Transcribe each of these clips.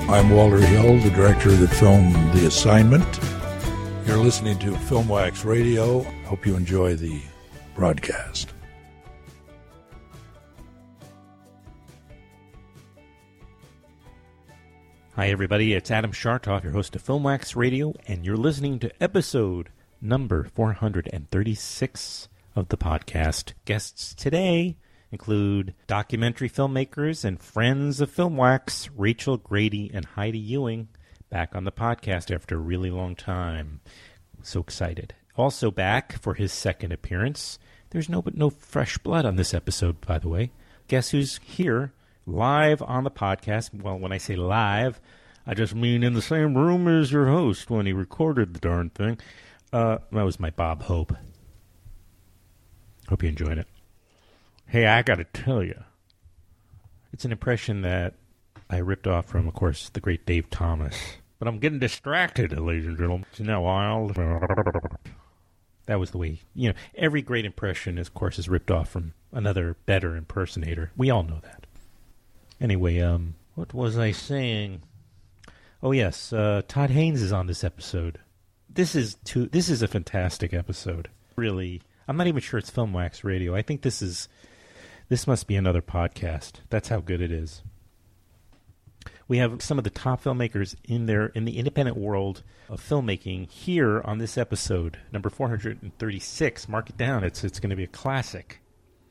I'm Walter Hill, the director of the film The Assignment. You're listening to Film Wax Radio. Hope you enjoy the broadcast. Hi, everybody. It's Adam Schartoff, your host of Film Wax Radio, and you're listening to episode number 436 of the podcast. Guests today include documentary filmmakers and friends of Film Wax, Rachel Grady and Heidi Ewing, back on the podcast after a really long time. So excited. Also back for his second appearance. There's no fresh blood on this episode, by the way. Guess who's here live on the podcast? Well, when I say live, I just mean in the same room as your host when he recorded the darn thing. That was my Bob Hope. Hope you enjoyed it. Hey, I got to tell you, it's an impression that I ripped off from, of course, the great Dave Thomas. But I'm getting distracted, ladies and gentlemen. Isn't that wild? That was the way, every great impression, of course, is ripped off from another better impersonator. We all know that. Anyway, what was I saying? Oh, yes, Todd Haynes is on this episode. This is a fantastic episode. Really, I'm not even sure it's Film Wax Radio. I think this must be another podcast. That's how good it is. We have some of the top filmmakers in the independent world of filmmaking here on this episode, number 436. Mark it down. It's going to be a classic.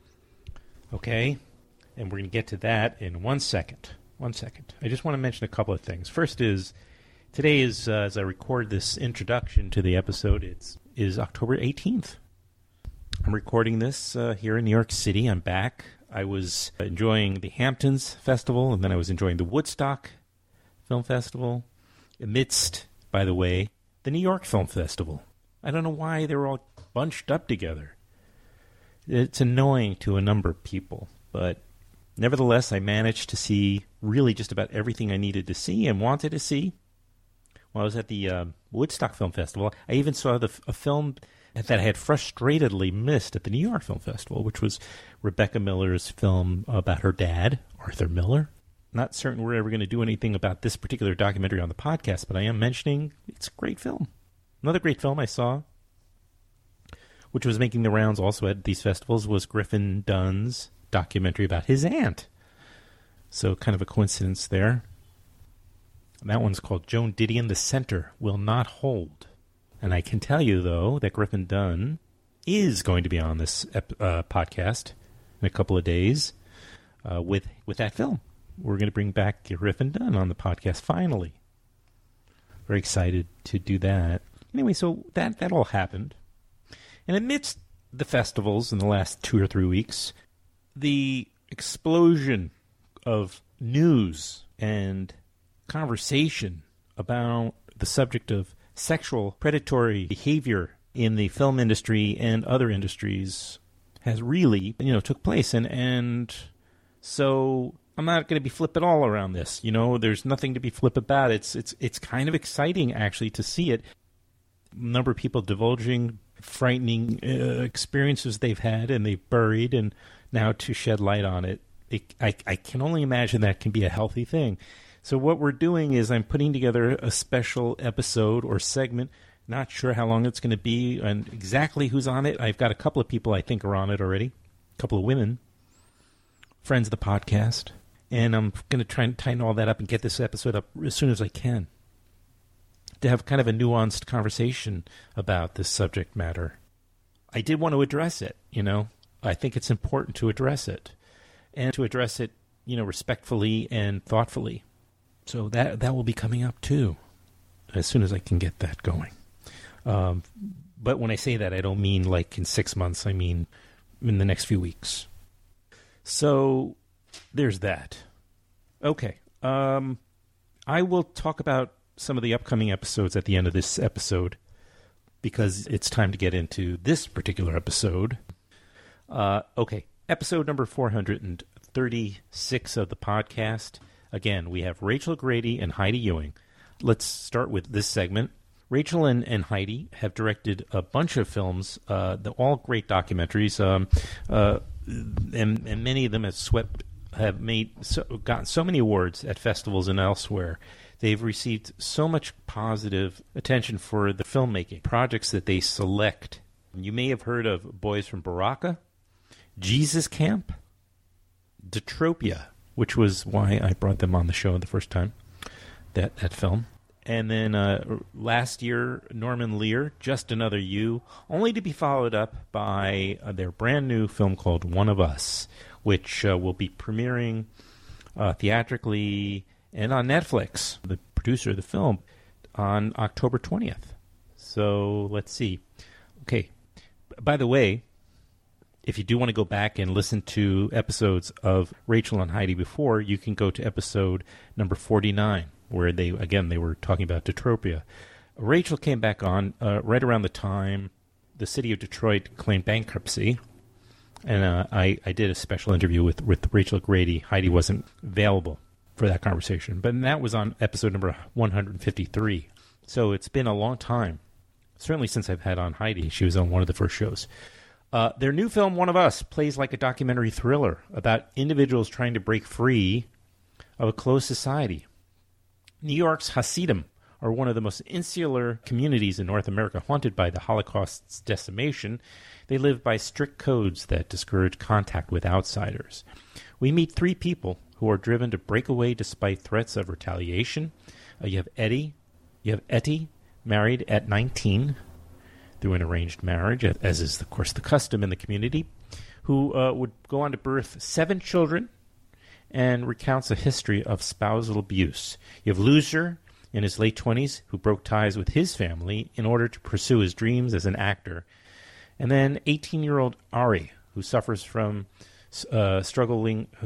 Okay? And we're going to get to that in 1 second. 1 second. I just want to mention a couple of things. First is, today is, as I record this introduction to the episode, is October 18th. I'm recording this here in New York City. I'm back. I was enjoying the Hamptons Festival, and then I was enjoying the Woodstock Film Festival, amidst, by the way, the New York Film Festival. I don't know why they were all bunched up together. It's annoying to a number of people, but nevertheless, I managed to see really just about everything I needed to see and wanted to see. While I was at the Woodstock Film Festival, I even saw a film that I had frustratedly missed at the New York Film Festival, which was Rebecca Miller's film about her dad, Arthur Miller. Not certain we're ever going to do anything about this particular documentary on the podcast, but I am mentioning it's a great film. Another great film I saw, which was making the rounds also at these festivals, was Griffin Dunn's documentary about his aunt. So kind of a coincidence there. And that one's called Joan Didion, The Center Will Not Hold. And I can tell you, though, that Griffin Dunn is going to be on this podcast in a couple of days with that film. We're going to bring back Griffin Dunn on the podcast finally. Very excited to do that. Anyway, so that all happened. And amidst the festivals in the last 2 or 3 weeks, the explosion of news and conversation about the subject of sexual predatory behavior in the film industry and other industries has really, took place. And so I'm not going to be flip at all around this. There's nothing to be flip about. It's kind of exciting, actually, to see it. A number of people divulging frightening experiences they've had and they've buried, and now to shed light on it. I can only imagine that can be a healthy thing. So what we're doing is I'm putting together a special episode or segment. Not sure how long it's going to be and exactly who's on it. I've got a couple of people I think are on it already, a couple of women, friends of the podcast. And I'm going to try and tighten all that up and get this episode up as soon as I can to have kind of a nuanced conversation about this subject matter. I did want to address it, I think it's important to address it and to address it, respectfully and thoughtfully. So that will be coming up, too, as soon as I can get that going. But when I say that, I don't mean like in 6 months. I mean in the next few weeks. So there's that. Okay. I will talk about some of the upcoming episodes at the end of this episode because it's time to get into this particular episode. Okay. Episode number 436 of the podcast. Again, we have Rachel Grady and Heidi Ewing. Let's start with this segment. Rachel and Heidi have directed a bunch of films, all great documentaries, and many of them have gotten so many awards at festivals and elsewhere. They've received so much positive attention for the filmmaking projects that they select. You may have heard of Boys from Baraka, Jesus Camp, Detropia, which was why I brought them on the show the first time, that film. And then last year, Norman Lear, Just Another You, only to be followed up by their brand new film called One of Us, which will be premiering theatrically and on Netflix, the producer of the film, on October 20th. So let's see. Okay. By the way, if you do want to go back and listen to episodes of Rachel and Heidi before, you can go to episode number 49, where they were talking about Detropia. Rachel came back on right around the time the city of Detroit claimed bankruptcy, and I did a special interview with Rachel Grady. Heidi wasn't available for that conversation, but that was on episode number 153. So it's been a long time, certainly since I've had on Heidi. She was on one of the first shows. Their new film, One of Us, plays like a documentary thriller about individuals trying to break free of a closed society. New York's Hasidim are one of the most insular communities in North America, haunted by the Holocaust's decimation. They live by strict codes that discourage contact with outsiders. We meet three people who are driven to break away despite threats of retaliation. You have Etty, married at 19 through an arranged marriage, as is, of course, the custom in the community, who would go on to birth 7 children and recounts a history of spousal abuse. You have Loser in his late 20s, who broke ties with his family in order to pursue his dreams as an actor. And then 18-year-old Ari, who suffers from his struggle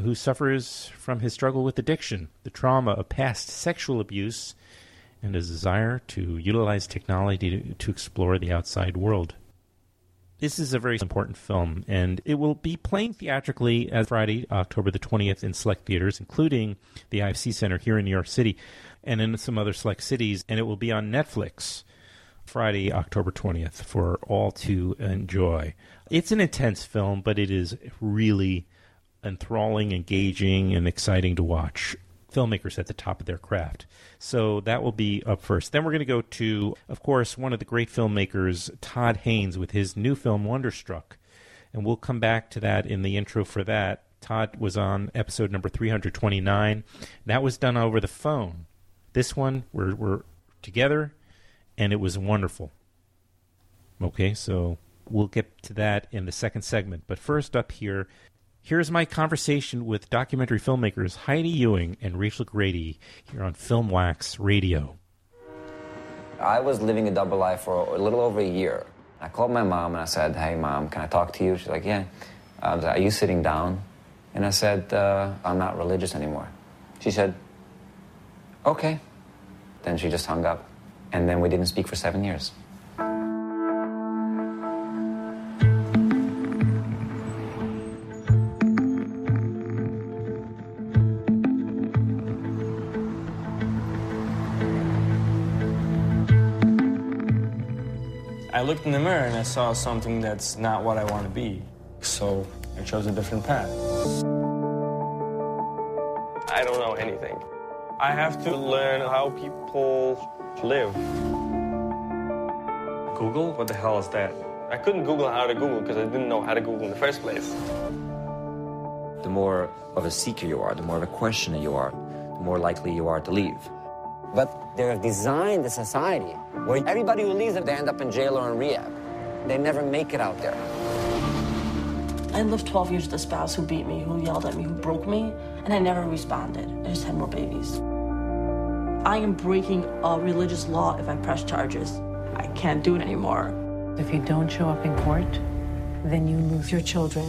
with addiction, the trauma of past sexual abuse, and his desire to utilize technology to explore the outside world. This is a very important film, and it will be playing theatrically as Friday, October the 20th in select theaters, including the IFC Center here in New York City and in some other select cities, and it will be on Netflix Friday, October 20th for all to enjoy. It's an intense film, but it is really enthralling, engaging, and exciting to watch. Filmmakers at the top of their craft. So that will be up first. Then we're going to go to, of course, one of the great filmmakers, Todd Haynes, with his new film, Wonderstruck. And we'll come back to that in the intro for that. Todd was on episode number 329. That was done over the phone. This one, we're together, and it was wonderful. Okay, so we'll get to that in the second segment. But first up here, here's my conversation with documentary filmmakers Heidi Ewing and Rachel Grady here on Film Wax Radio. I was living a double life for a little over a year. I called my mom and I said, "Hey, Mom, can I talk to you?" She's like, "Yeah." I was like, "Are you sitting down?" And I said, "I'm not religious anymore." She said, "Okay." Then she just hung up. And then we didn't speak for 7 years. I looked in the mirror and I saw something that's not what I want to be. So I chose a different path. I don't know anything. I have to learn how people live. Google? What the hell is that? I couldn't Google how to Google because I didn't know how to Google in the first place. The more of a seeker you are, the more of a questioner you are, the more likely you are to leave. But they've designed a society where everybody who leaves, they end up in jail or in rehab. They never make it out there. I lived 12 years with a spouse who beat me, who yelled at me, who broke me, and I never responded. I just had more babies. I am breaking a religious law if I press charges. I can't do it anymore. If you don't show up in court, then you lose your children.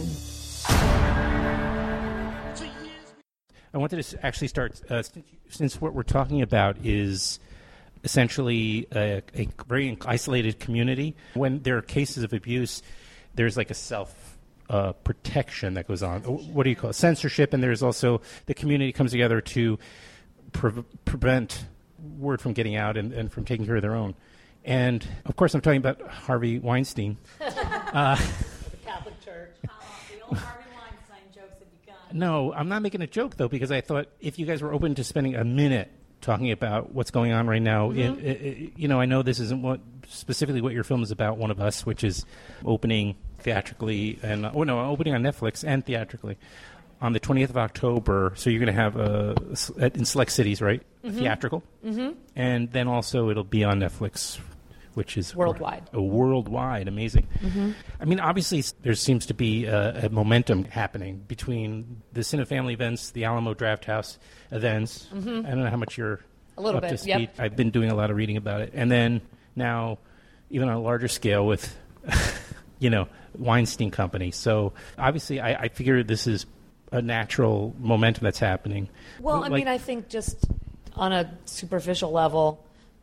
I wanted to actually start, since what we're talking about is essentially a very isolated community. When there are cases of abuse, there's like a self-protection that goes on. What do you call it? Censorship, and there's also the community comes together to prevent word from getting out and from taking care of their own. And, of course, I'm talking about Harvey Weinstein. The Catholic Church. The old Harvey Weinstein jokes have begun. No, I'm not making a joke, though, because I thought if you guys were open to spending a minute talking about what's going on right now. I know this isn't specifically what your film is about, One of Us, which is opening theatrically opening on Netflix and theatrically on the 20th of October. So you're going to have in select cities, right? Theatrical. And then also it'll be on Netflix, which is worldwide. Worldwide. Amazing. I mean, obviously, there seems to be a momentum happening between the Cinefamily events, the Alamo Drafthouse events. I don't know how much you're up to speed. Yep. I've been doing a lot of reading about it. And then now, even on a larger scale with, Weinstein Company. So obviously, I figure this is a natural momentum that's happening. Well, I mean, I think just on a superficial level,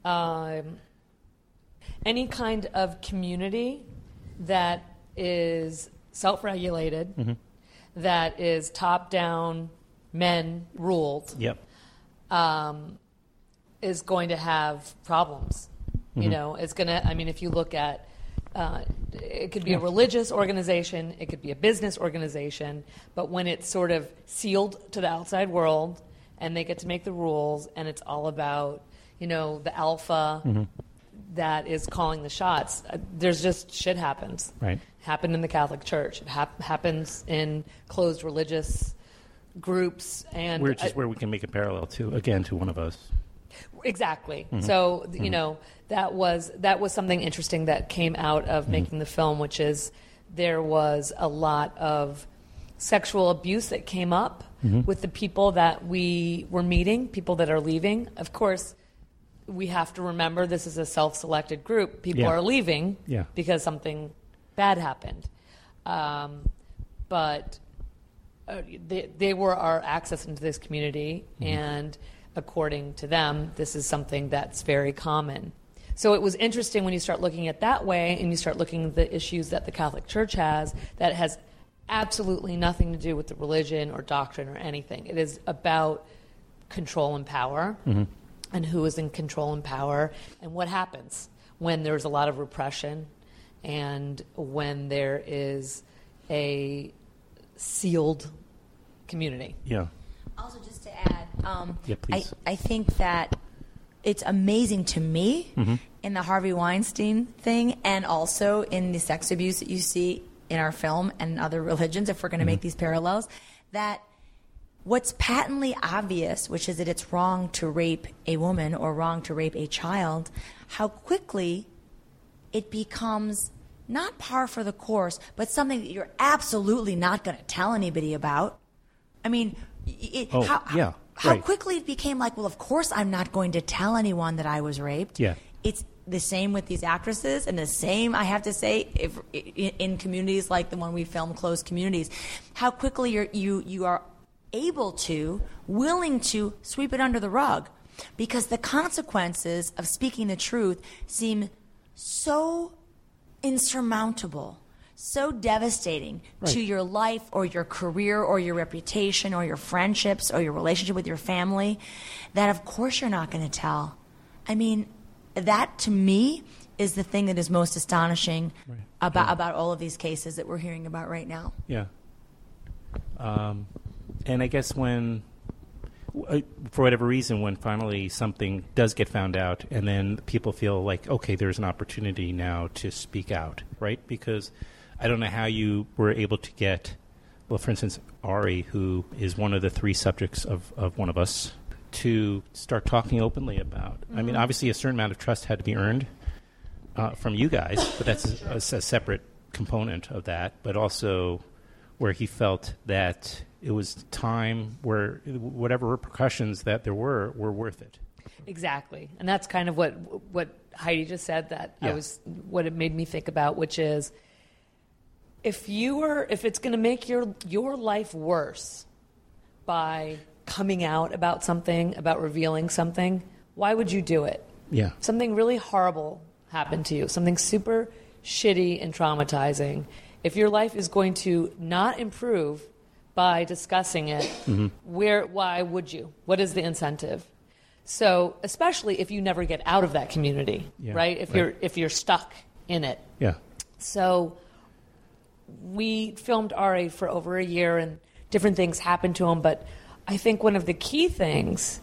any kind of community that is self-regulated, that is top-down, men-ruled, is going to have problems. It's going to, if you look at, it could be a religious organization, it could be a business organization, but when it's sort of sealed to the outside world and they get to make the rules and it's all about, the alpha that is calling the shots, there's just shit happens. Right. Happened in the Catholic Church. It happens in closed religious groups. And which is where we can make a parallel to One of Us. Exactly. So, that was something interesting that came out of making the film, which is there was a lot of sexual abuse that came up with the people that we were meeting, people that are leaving. Of course, we have to remember this is a self-selected group. People are leaving because something bad happened. But they were our access into this community, and according to them, this is something that's very common. So it was interesting when you start looking at that way and you start looking at the issues that the Catholic Church has that has absolutely nothing to do with the religion or doctrine or anything. It is about control and power and who is in control and power and what happens when there's a lot of repression and when there is a sealed community. Yeah. Also, just to add, please. I think that it's amazing to me in the Harvey Weinstein thing and also in the sex abuse that you see in our film and other religions, if we're going to make these parallels, that what's patently obvious, which is that it's wrong to rape a woman or wrong to rape a child, how quickly it becomes not par for the course, but something that you're absolutely not going to tell anybody about. I mean, how quickly it became like, well, of course I'm not going to tell anyone that I was raped. Yeah. It's the same with these actresses, and the same, I have to say, if in communities like the one we filmed, closed communities, how quickly you are able to, willing to sweep it under the rug, because the consequences of speaking the truth seem so insurmountable, so devastating to your life or your career or your reputation or your friendships or your relationship with your family, that of course you're not going to tell. I mean, that to me is the thing that is most astonishing about all of these cases that we're hearing about right now. Yeah. And I guess when, for whatever reason, when finally something does get found out and then people feel like, okay, there's an opportunity now to speak out, right? Because I don't know how you were able to get, well, for instance, Ari, who is one of the three subjects of One of Us, to start talking openly about. I mean, obviously a certain amount of trust had to be earned from you guys, but that's a separate component of that, but also where he felt that it was time where whatever repercussions that there were worth it. Exactly. And that's kind of what Heidi just said that what it made me think about, which is if it's going to make your life worse by coming out about something, about revealing something, why would you do it? Yeah. Something really horrible happened to you, something super shitty and traumatizing. If your life is going to not improve by discussing it, why would you? What is the incentive? So, especially if you never get out of that community, right? If you're stuck in it. Yeah. So, we filmed Ari for over a year, and different things happened to him. But I think one of the key things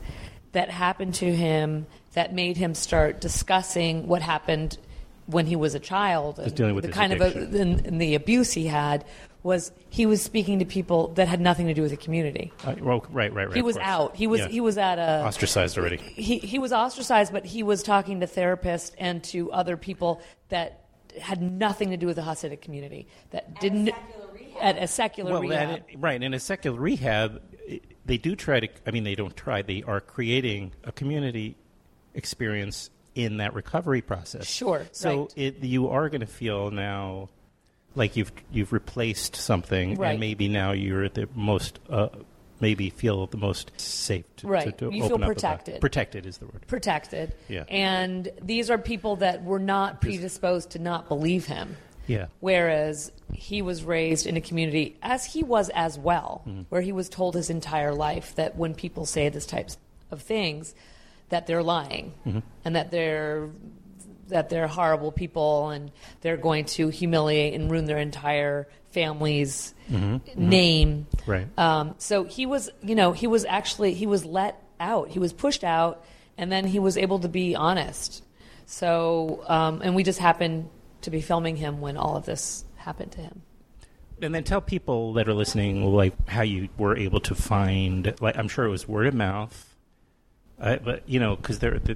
that happened to him that made him start discussing what happened when he was a child, and dealing with the his kind addiction. of and the abuse he had, was he was speaking to people that had nothing to do with the community. Right. He was of course. out. He was at a ostracized already. He was ostracized, but he was talking to therapists and to other people that had nothing to do with the Hasidic community. That didn't at a secular rehab. Right. In a secular rehab, they do try to. I mean, they don't try. They are creating a community experience in that recovery process. Sure. So right. you are going to feel now like you've replaced something, right. and maybe now you're at the most maybe feel the most safe to, right. to you open feel up protected. About. Protected is the word. Protected. Yeah. And these are people that were not predisposed to not believe him. Yeah. Whereas he was raised in a community, as he was as well, where he was told his entire life that when people say this types of things, that they're lying, and that they're horrible people, and they're going to humiliate and ruin their entire family's name. Right. So he was, he was let out. He was pushed out, and then he was able to be honest. So, and we just happened to be filming him when all of this happened to him. And then tell people that are listening, like, how you were able to find, like, I'm sure it was word of mouth. But because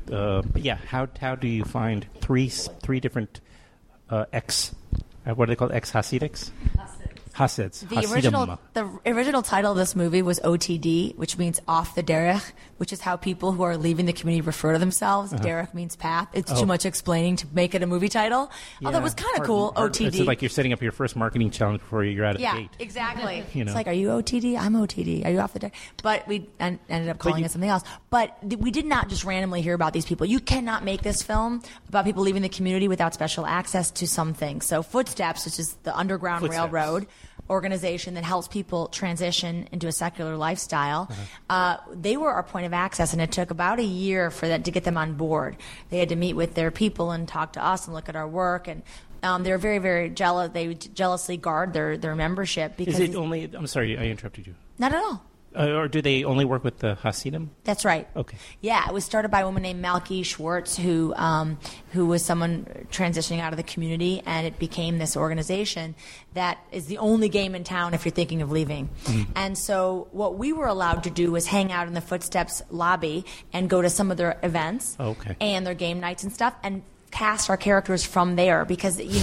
how do you find three different what are they called, ex-Hasidics? Hasids. The original title of this movie was OTD, which means off the derech, which is how people who are leaving the community refer to themselves. Derech means path. It's too much explaining to make it a movie title. Although it was kind of cool, OTD. It's like you're setting up your first marketing challenge before you're out of the gate. Yeah, exactly. It's like, are you OTD? I'm OTD. Are you off the derech? But we ended up calling it something else. But we did not just randomly hear about these people. You cannot make this film about people leaving the community without special access to some things. So Footsteps, which is the Underground Railroad organization that helps people transition into a secular lifestyle, they were our point of access, and it took about a year for that to get them on board. They had to meet with their people and talk to us and look at our work, and they're very, very jealous. They jealously guard their membership. Because is it only? I'm sorry, I interrupted you. Not at all. Or do they only work with the Hasidim? That's right. Okay. Yeah, it was started by a woman named Malky Schwartz, who was someone transitioning out of the community, and it became this organization that is the only game in town if you're thinking of leaving. And so what we were allowed to do was hang out in the Footsteps lobby and go to some of their events and their game nights and stuff, and cast our characters from there, because you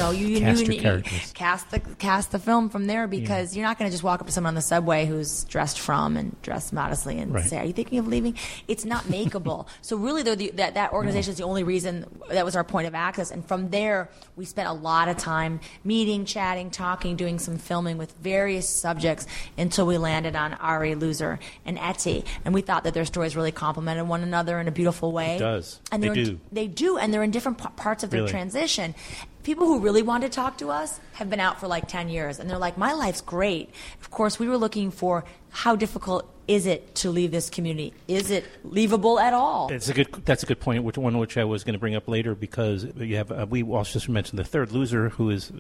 cast the film from there, because you're not going to just walk up to someone on the subway who's dressed modestly and say, "Are you thinking of leaving?" It's not makeable. So really, that organization is the only reason. That was our point of access, and from there we spent a lot of time meeting, chatting, talking, doing some filming with various subjects until we landed on Ari, Loser, and Etty, and we thought that their stories really complemented one another in a beautiful way. It does. And they do, and they're in different parts of their transition. People who really want to talk to us have been out for like 10 years, and they're like, my life's great. Of course, we were looking for how difficult is it to leave this community? Is it leavable at all? That's a good point, which I was going to bring up later, because you have we also just mentioned the third loser, who is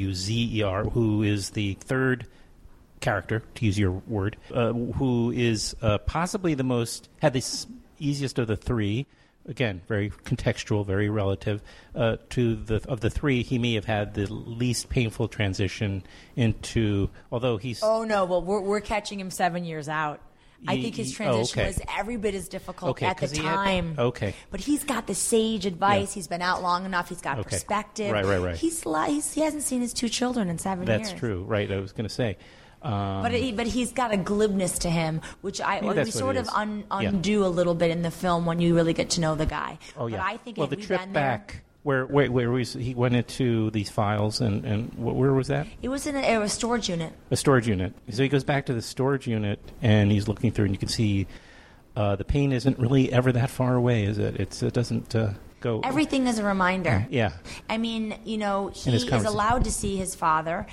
Luzer, who is the third character, to use your word, who is possibly had the easiest of the three. Again, very contextual, very relative. Of the three, he may have had the least painful transition into. Although he's. Oh no! Well, we're catching him 7 years out. I think his transition was every bit as difficult at the time. But he's got the sage advice. Yeah. He's been out long enough. He's got perspective. Right. He hasn't seen his 2 children in 7 years. That's true. Right. I was going to say. But he's got a glibness to him, which we sort of undo a little bit in the film when you really get to know the guy. Oh yeah. But I think the trip back, where he went into these files, and where was that? It was in a storage unit. A storage unit. So he goes back to the storage unit, and he's looking through, and you can see the pain isn't really ever that far away, is it? It doesn't. Go. Everything is a reminder. Yeah. I mean, he is allowed to see his father.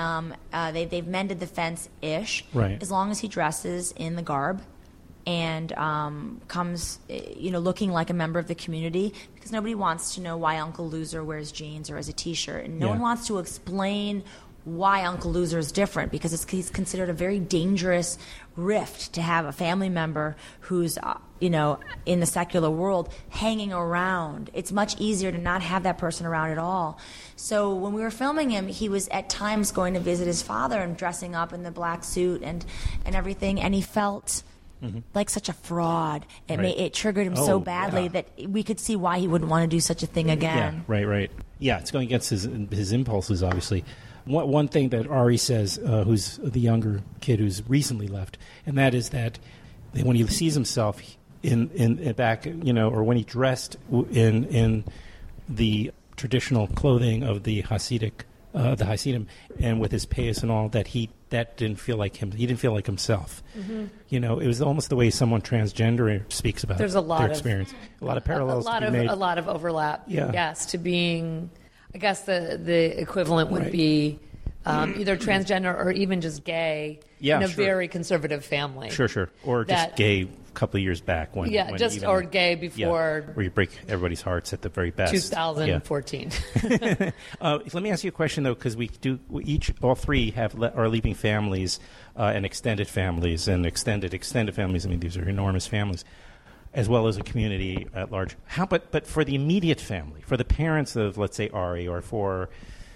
They've mended the fence-ish. Right. As long as he dresses in the garb and comes, looking like a member of the community, because nobody wants to know why Uncle Loser wears jeans or has a T-shirt, and no one wants to explain why Uncle Loser is different, because he's considered a very dangerous rift to have a family member who's, in the secular world hanging around. It's much easier to not have that person around at all. So when we were filming him, he was at times going to visit his father and dressing up in the black suit and everything, and he felt like such a fraud. It triggered him so badly that we could see why he wouldn't want to do such a thing again. Yeah, right. Yeah, it's going against his impulses, obviously. One thing that Ari says, who's the younger kid who's recently left, and that is that when he sees himself in back, or when he dressed in the traditional clothing of the Hasidim, and with his payas and all, that didn't feel like him. He didn't feel like himself. It was almost the way someone transgender speaks about their experience. A lot of parallels. A lot of overlap. Yeah. Yes, to being. I guess the equivalent would be either transgender or even just gay in a very conservative family. Sure. Or just gay a couple of years back. When or gay before. Where you break everybody's hearts at the very best. 2014. Let me ask you a question, though, because all three are leaving families and extended families and extended families. I mean, these are enormous families, as well as a community at large. But for the immediate family, for the parents of, let's say, Ari, or for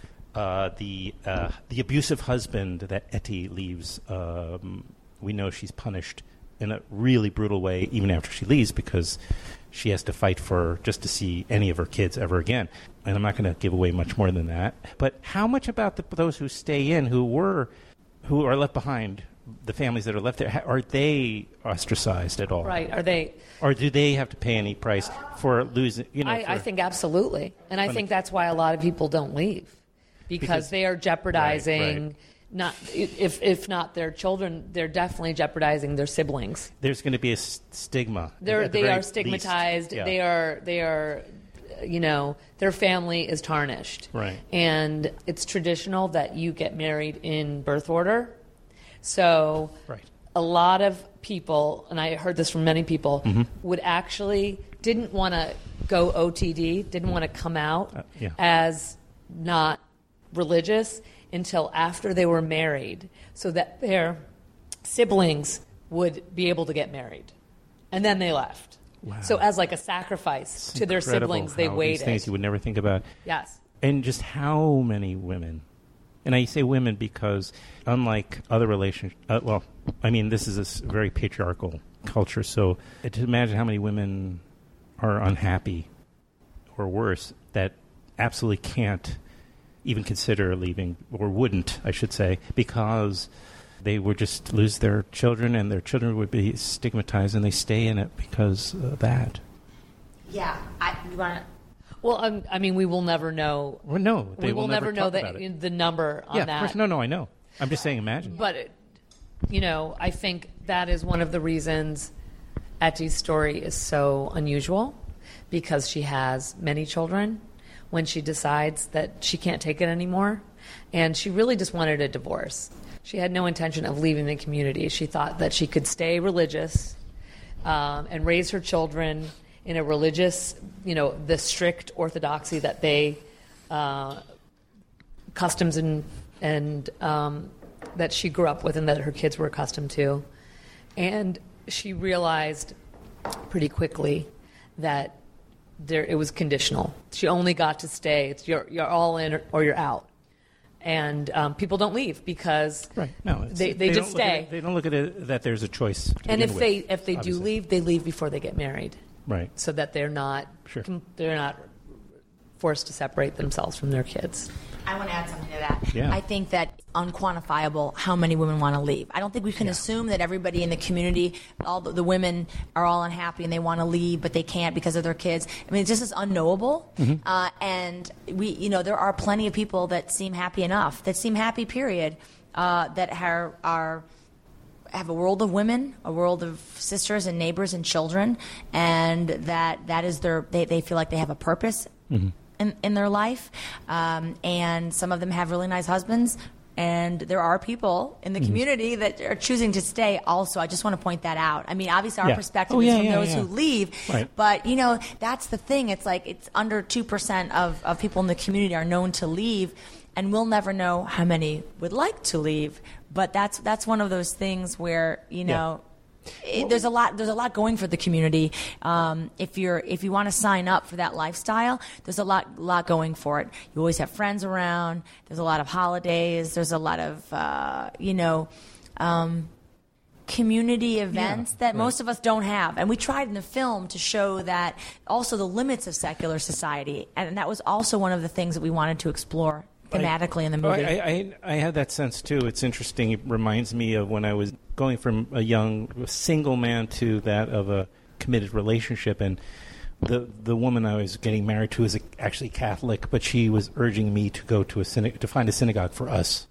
the abusive husband that Etty leaves, we know she's punished in a really brutal way even after she leaves, because she has to fight just to see any of her kids ever again. And I'm not going to give away much more than that. But how much about those who stay in, who are left behind, the families that are left there, are they ostracized at all? Right. Are they? Or do they have to pay any price for losing? I think absolutely. And I think that's why a lot of people don't leave. Because they are jeopardizing, right. Not if not their children, they're definitely jeopardizing their siblings. There's going to be a stigma. They are stigmatized. Yeah. They are, their family is tarnished. Right. And it's traditional that you get married in birth order. So a lot of people, and I heard this from many people, didn't want to go OTD, didn't want to come out as not religious until after they were married, so that their siblings would be able to get married. And then they left. Wow. So as like a sacrifice to their siblings, they waited. These things you would never think about. Yes. And just how many women, and I say women because unlike other relationships, this is a very patriarchal culture, so to imagine how many women are unhappy or worse that absolutely can't even consider leaving, or wouldn't, I should say, because they would just lose their children and their children would be stigmatized, and they stay in it because of that. Yeah. You want to... Well, we will never know. Well, no, we will never know the number on that. Yeah, of course. No, I know. I'm just saying imagine. But, I think that is one of the reasons Etty's story is so unusual, because she has many children when she decides that she can't take it anymore. And she really just wanted a divorce. She had no intention of leaving the community. She thought that she could stay religious and raise her children in a religious, the strict orthodoxy that they, customs and that she grew up with and that her kids were accustomed to. And she realized pretty quickly that it was conditional. She only got to stay. It's you're all in or you're out. And people don't leave because they just stay. They don't look at it that there's a choice. And if they do leave, they leave before they get married. Right. So that they're not forced to separate themselves from their kids. I want to add something to that. Yeah. I think that unquantifiable how many women want to leave. I don't think we can assume that everybody in the community, all the women are all unhappy and they want to leave, but they can't because of their kids. I mean, it's just as unknowable. And there are plenty of people that seem happy enough, period, that have a world of women, a world of sisters and neighbors and children, and that is they feel like they have a purpose in their life, and some of them have really nice husbands, And there are people in the community that are choosing to stay also. I just want to point that out. I mean, obviously our perspective is from those who leave. Right. But, that's the thing. It's like it's under 2% of people in the community are known to leave. And we'll never know how many would like to leave. But that's one of those things where, there's a lot going for the community. If you want to sign up for that lifestyle, there's a lot going for it. You always have friends around. There's a lot of holidays. There's a lot of community events that most of us don't have. And we tried in the film to show that also the limits of secular society, and that was also one of the things that we wanted to explore thematically in the movie. I have that sense too. It's interesting. It reminds me of when I was going from a young single man to that of a committed relationship, and the woman I was getting married to is actually Catholic, but she was urging me to go to to find a synagogue for us.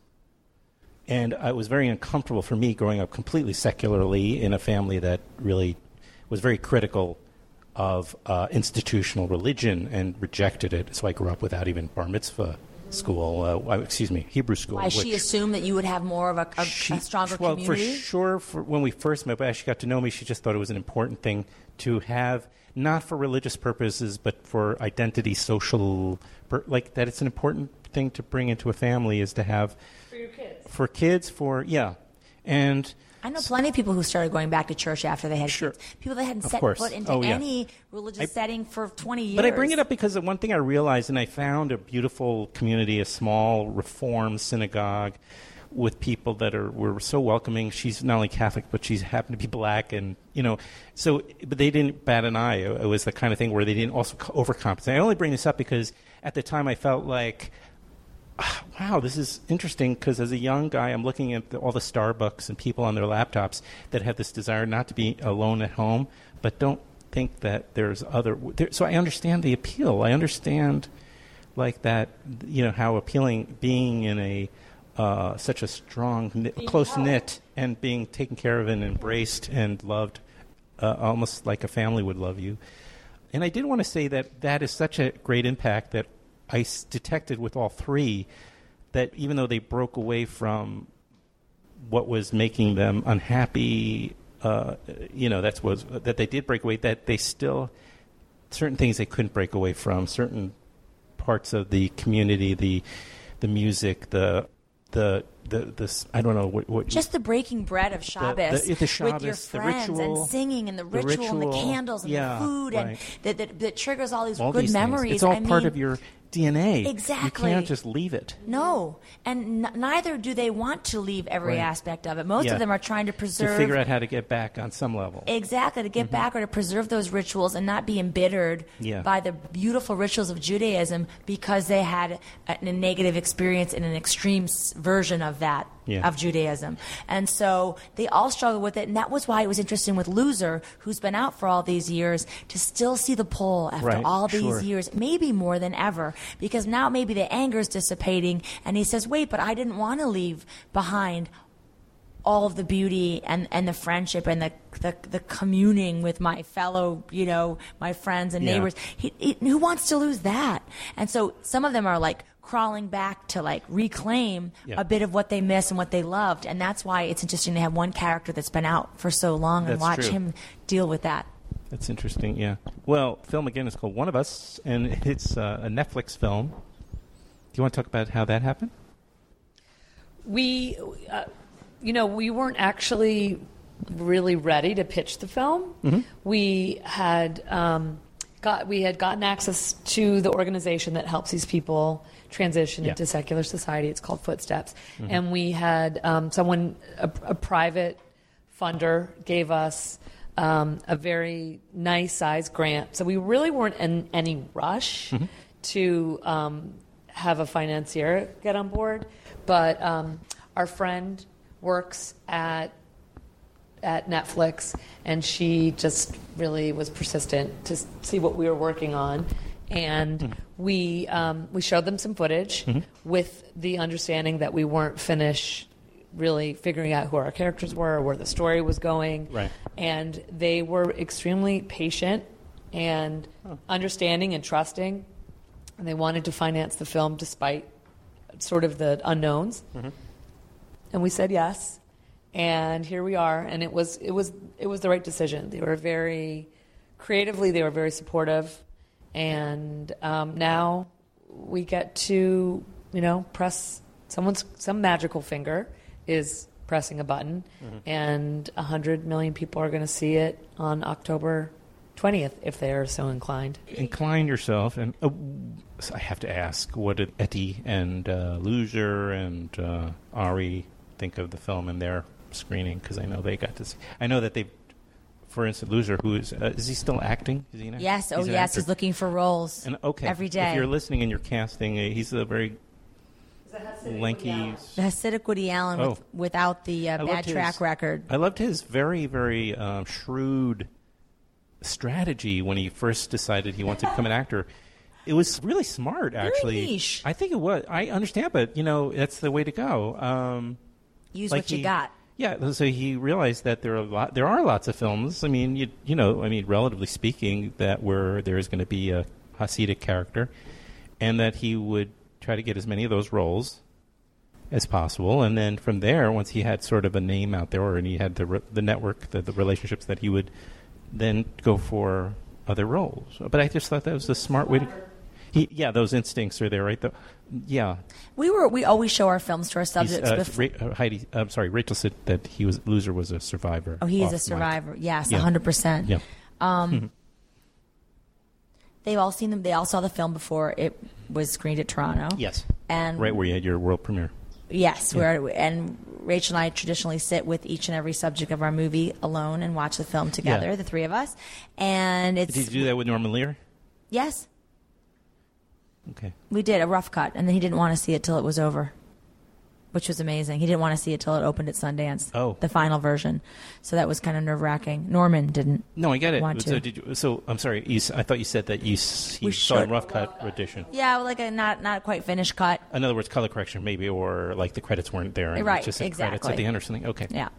And it was very uncomfortable for me growing up completely secularly in a family that really was very critical of institutional religion and rejected it. So I grew up without even bar mitzvah school, Hebrew school. Why, she assumed that you would have more of a stronger community? Well, for sure, when we first met, as she got to know me, she just thought it was an important thing to have, not for religious purposes, but for identity, social, that it's an important thing to bring into a family is to have... For your kids. For kids, and... I know plenty of people who started going back to church after they had kids. People that hadn't set foot into any religious setting for 20 years. But I bring it up because one thing I realized, and I found a beautiful community, a small Reform synagogue with people that were so welcoming. She's not only Catholic, but she's happened to be black, and but they didn't bat an eye. It was the kind of thing where they didn't also overcompensate. I only bring this up because at the time I felt like, wow, this is interesting, because as a young guy, I'm looking at all the Starbucks and people on their laptops that have this desire not to be alone at home, but don't think that there's so I understand the appeal. I understand that, how appealing being in a such a strong, close-knit, and being taken care of and embraced and loved, almost like a family would love you. And I did want to say that is such a great impact that I detected with all three, that even though they broke away from what was making them unhappy, that they did break away, that they still, certain things they couldn't break away from, certain parts of the community, the music, the I don't know what just the breaking bread of Shabbos, the Shabbos, with your friends, the ritual, and singing, and the ritual, and the candles, and the food, right. and that triggers all these good these memories. It's all part of your DNA. Exactly. You can't just leave it. No, and neither do they want to leave every aspect of it. Most of them are trying to preserve... To figure out how to get back on some level. Exactly, to get back or to preserve those rituals and not be embittered by the beautiful rituals of Judaism because they had a negative experience in an extreme version of that, of Judaism. And so they all struggle with it, and that was why it was interesting with Loser, who's been out for all these years, to still see the pull after all these years, maybe more than ever. Because now maybe the anger is dissipating, and he says, wait, but I didn't want to leave behind all of the beauty and the friendship and the communing with my fellow, my friends and neighbors. Who wants to lose that? And so some of them are crawling back to reclaim a bit of what they miss and what they loved. And that's why it's interesting to have one character that's been out for so long and watch him deal with that. That's interesting, yeah. Well, film again is called One of Us, and it's a Netflix film. Do you want to talk about how that happened? We, we weren't actually really ready to pitch the film. Mm-hmm. We had gotten access to the organization that helps these people transition into secular society. It's called Footsteps, and we had a private funder gave us a very nice size grant. So we really weren't in any rush to have a financier get on board. But our friend works at Netflix, and she just really was persistent to see what we were working on. And we showed them some footage with the understanding that we weren't finished really figuring out who our characters were, where the story was going. Right. And they were extremely patient and understanding and trusting. And they wanted to finance the film despite sort of the unknowns. and we said yes, and here we are. And it was the right decision. They were very creatively, they were very supportive, and now we get to press some magical finger is pressing a button, and 100 million people are going to see it on October 20th if they are so inclined. Incline yourself, and so I have to ask, what did Etty and Loser and Ari think of the film in their screening? Because I know they got to see. I know that they, for instance, Loser, who is he still acting? Is he an actor? Yes, yes, he's looking for roles every day. If you're listening and you're casting, he's a very lanky, the Hasidic Woody Allen without the bad track record. I loved his very, very shrewd strategy when he first decided he wanted to become an actor. It was really smart, actually. Very niche. I think it was. I understand, but that's the way to go. Use what you got. Yeah, so he realized that there are lots of films. I mean, relatively speaking, where there is going to be a Hasidic character, and that he would try to get as many of those roles as possible, and then from there, once he had sort of a name out there, and he had the network, the relationships, that he would then go for other roles. But I just thought that was a smart way to. Those instincts are there, right? We always show our films to our subjects. Rachel said that Loser was a survivor. Oh, he is a survivor. Mic. Yes, 100%. Yeah. They've all seen them. They all saw the film before it was screened at Toronto. Yes. And right where you had your world premiere. Yes, and Rachel and I traditionally sit with each and every subject of our movie alone and watch the film together, the three of us. And Did you do that with Norman Lear? Yes. Okay. We did a rough cut, and then he didn't want to see it till it was over, which was amazing. He didn't want to see it till it opened at Sundance. Oh. The final version. So that was kind of nerve-wracking. Norman didn't. No, I get it. Want to. So I'm sorry. I thought you said that you saw a rough cut edition. Yeah, like a not quite finished cut. In other words, color correction maybe, or like the credits weren't there. And right, just exactly. Credits at the end or something. Okay. Yeah.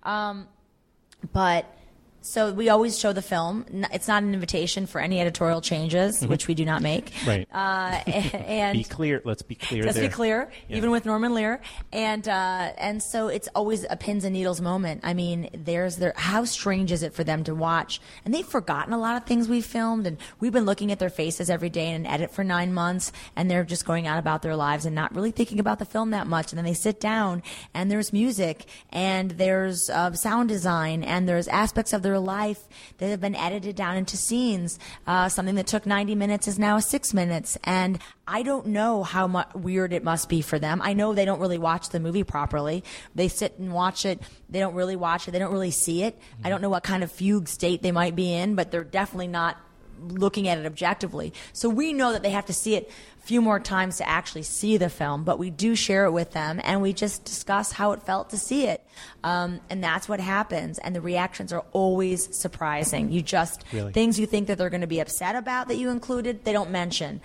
But so we always show the film. It's not an invitation for any editorial changes, which we do not make. Right. And be clear. Let's be clear. Let's be clear. Yeah. Even with Norman Lear, and so it's always a pins and needles moment. I mean, how strange is it for them to watch? And they've forgotten a lot of things we've filmed, and we've been looking at their faces every day in an edit for 9 months, and they're just going out about their lives and not really thinking about the film that much. And then they sit down, and there's music, and there's sound design, and there's aspects of their life that have been edited down into scenes. Something that took 90 minutes is now 6 minutes. And I don't know how weird it must be for them. I know they don't really watch the movie properly. They sit and watch it. They don't really watch it. They don't really see it. I don't know what kind of fugue state they might be in, but they're definitely not looking at it objectively. So we know that they have to see it a few more times to actually see the film, but we do share it with them, and we just discuss how it felt to see it. And that's what happens, and the reactions are always surprising. Really? Things you think that they're going to be upset about that you included, they don't mention.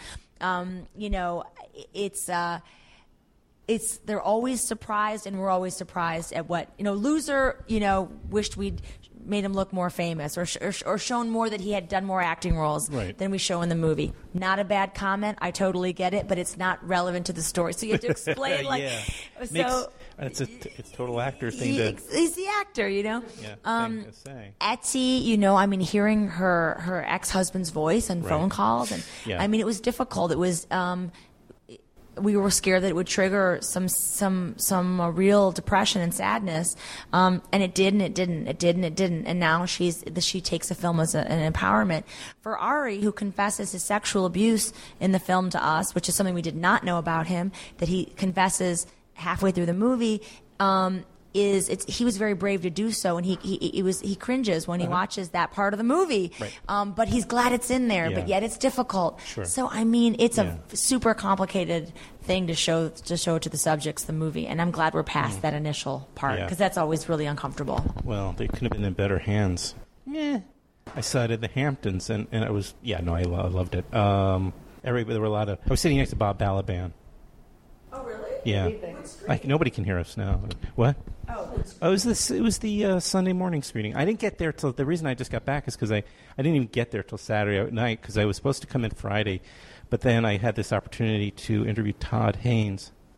They're always surprised, and we're always surprised at what, Loser, wished we'd made him look more famous or shown more that he had done more acting roles than we show in the movie. Not a bad comment. I totally get it, but it's not relevant to the story. So you have to explain, it's a total actor thing. He's the actor, Yeah, thing to say. Etsy, hearing her ex-husband's voice and phone calls, and it was difficult. It was. We were scared that it would trigger some real depression and sadness, and it did, and it didn't. And now she takes the film as an empowerment for Ari, who confesses his sexual abuse in the film to us, which is something we did not know about him. That he confesses halfway through the movie. He was very brave to do so, and he cringes when he watches that part of the movie. Right. But he's glad it's in there, but yet it's difficult. Sure. So it's a super complicated thing to show to the subjects the movie, and I'm glad we're past that initial part, because that's always really uncomfortable. Well, they could have been in better hands. I saw it at the Hamptons, and it was I loved it. There were a lot of. I was sitting next to Bob Balaban. Oh, really? Yeah. Nobody can hear us now. What? It was the Sunday morning screening. I didn't get there till the reason I just got back is because I didn't even get there till Saturday night because I was supposed to come in Friday, but then I had this opportunity to interview Todd Haynes.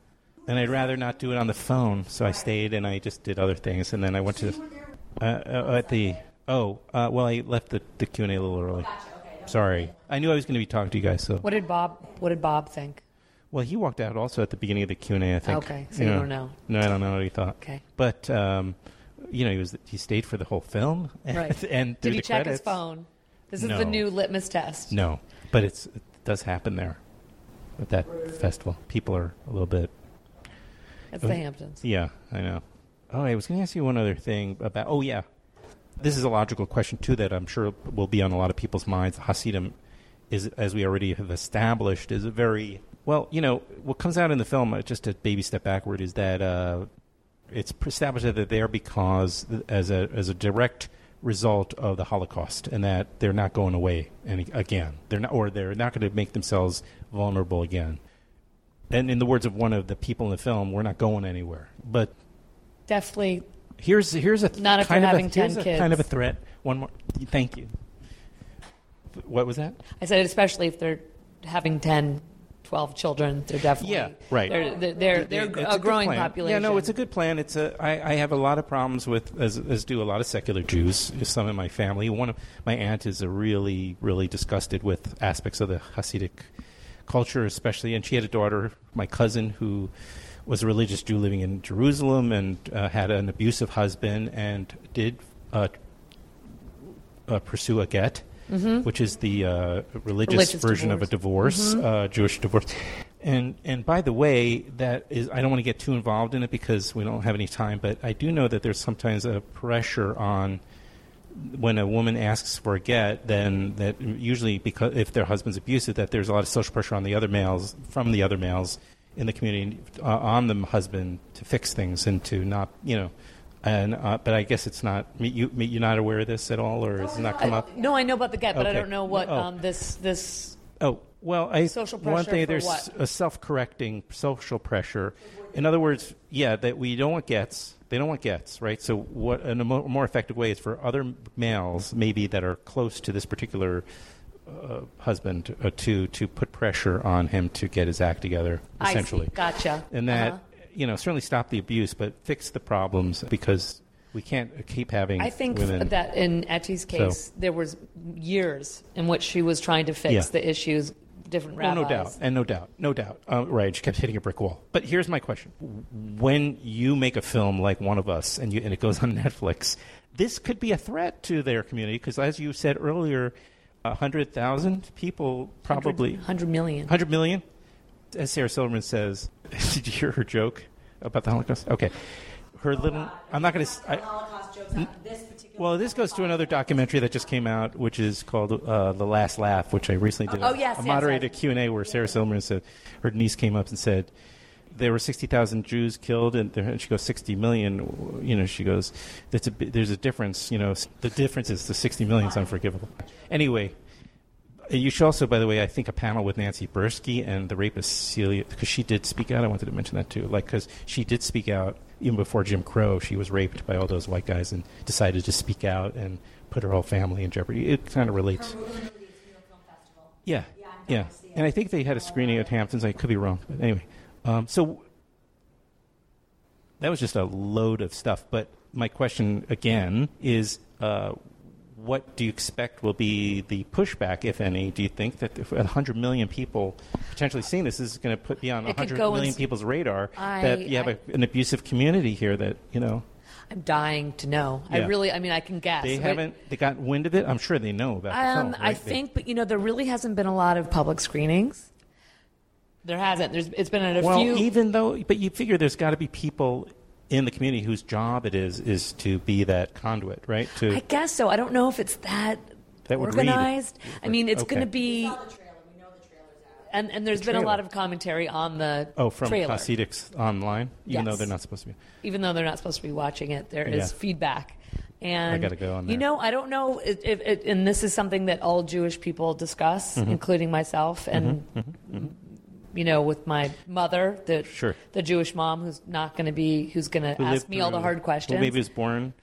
And I'd rather not do it on the phone, so I stayed and I just did other things. And then I went to at the well, I left the Q&A a little early. Gotcha. Okay. Sorry, I knew I was going to be talking to you guys. So What did Bob think? well, he walked out also at the beginning of the Q&A. I think. Okay, so you don't know. No, I don't know what he thought. Okay. But he stayed for the whole film. Right. And Did through he the check credits. his phone? This is No. the new litmus test. No, but it does happen there at that festival. People are a little bit. It's the Hamptons. Yeah, I know. Oh, I was going to ask you one other thing about. Oh, yeah. This is a logical question, too, that I'm sure will be on a lot of people's minds. Hasidim is, as we already have established, is a very. Well, what comes out in the film, just a baby step backward, is that it's established that they're because as a direct result of the Holocaust, and that they're not going away again. They're not going to make themselves vulnerable again. And in the words of one of the people in the film, we're not going anywhere. But Definitely. here's a Not if kind they're of having 10 here's a kids. kind of a threat. One more. Thank you. What was that? I said, especially if they're having 10, 12 children, they're definitely. Yeah, right. They're It's a good growing plan. population. Yeah, no, it's a good plan. I have a lot of problems with, as do a lot of secular Jews, some in my family. One of my aunt is really, really disgusted with aspects of the Hasidic culture, especially, and she had a daughter, my cousin, who was a religious Jew living in Jerusalem and had an abusive husband and did pursue a get, which is the religious version of a divorce, Jewish divorce. And by the way, that is, I don't want to get too involved in it because we don't have any time, but I do know that there's sometimes a pressure on when a woman asks for a get, then that usually, because if their husband's abusive, that there's a lot of social pressure on the other males, from the other males in the community, on the husband to fix things and to not, and but I guess it's not. You're not aware of this at all, or has it not come up? No, I know about the get, but I Okay. don't know what this. Oh, well, Social one pressure thing, for there's what? a self-correcting social pressure. In other words, that we don't want gets. They don't want gets, right? So what in a more effective way is for other males, maybe that are close to this particular husband, to put pressure on him to get his act together, essentially. I see. Gotcha. And that, certainly stop the abuse, but fix the problems, because we can't keep having I think women. that in Etty's case, there was years in which she was trying to fix the issues, different rabbis. No doubt. Right, she kept hitting a brick wall. But here's my question: when you make a film like One of Us, and it goes on Netflix, this could be a threat to their community, because, as you said earlier, 100,000 people, probably 100 million. 100 million. As Sarah Silverman says, did you hear her joke about the Holocaust? Okay. Her little. I'm not going to. Holocaust jokes on this particular. Well, this goes to another documentary that just came out, which is called The Last Laugh, which I recently did a moderated Q&A where Sarah Silverman said her niece came up and said there were 60,000 Jews killed, and she goes 60 million. She goes there's a difference. The difference is the 60 million is unforgivable. Anyway. You should also, by the way, I think a panel with Nancy Bursky and the rapist Celia, because she did speak out. I wanted to mention that too, because she did speak out even before Jim Crow. She was raped by all those white guys and decided to speak out and put her whole family in jeopardy. It kind of relates. Yeah. And I think they had a screening at Hamptons. I could be wrong, but anyway. So that was just a load of stuff. But my question again is. What do you expect will be the pushback, if any? Do you think that 100 million people potentially seeing this is going to be on 100 million people's radar, that you have an abusive community here that, I'm dying to know. Yeah. I can guess. They got wind of it? I'm sure they know about the film. Right? I think, but there really hasn't been a lot of public screenings. There hasn't. It's been at a few. Even though, but you figure there's got to be people in the community whose job it is to be that conduit, right? I guess so. I don't know if it's that organized. It's going to be. We saw the trailer. We know the trailer's out. And there's been a lot of commentary on the from trailer. Hasidics online, even though they're not supposed to be. Even though they're not supposed to be watching it, there is feedback. And I got to go on there. I don't know if and this is something that all Jewish people discuss, including myself, and with my mother, the Jewish mom who's going to ask me all the hard questions. Who maybe was born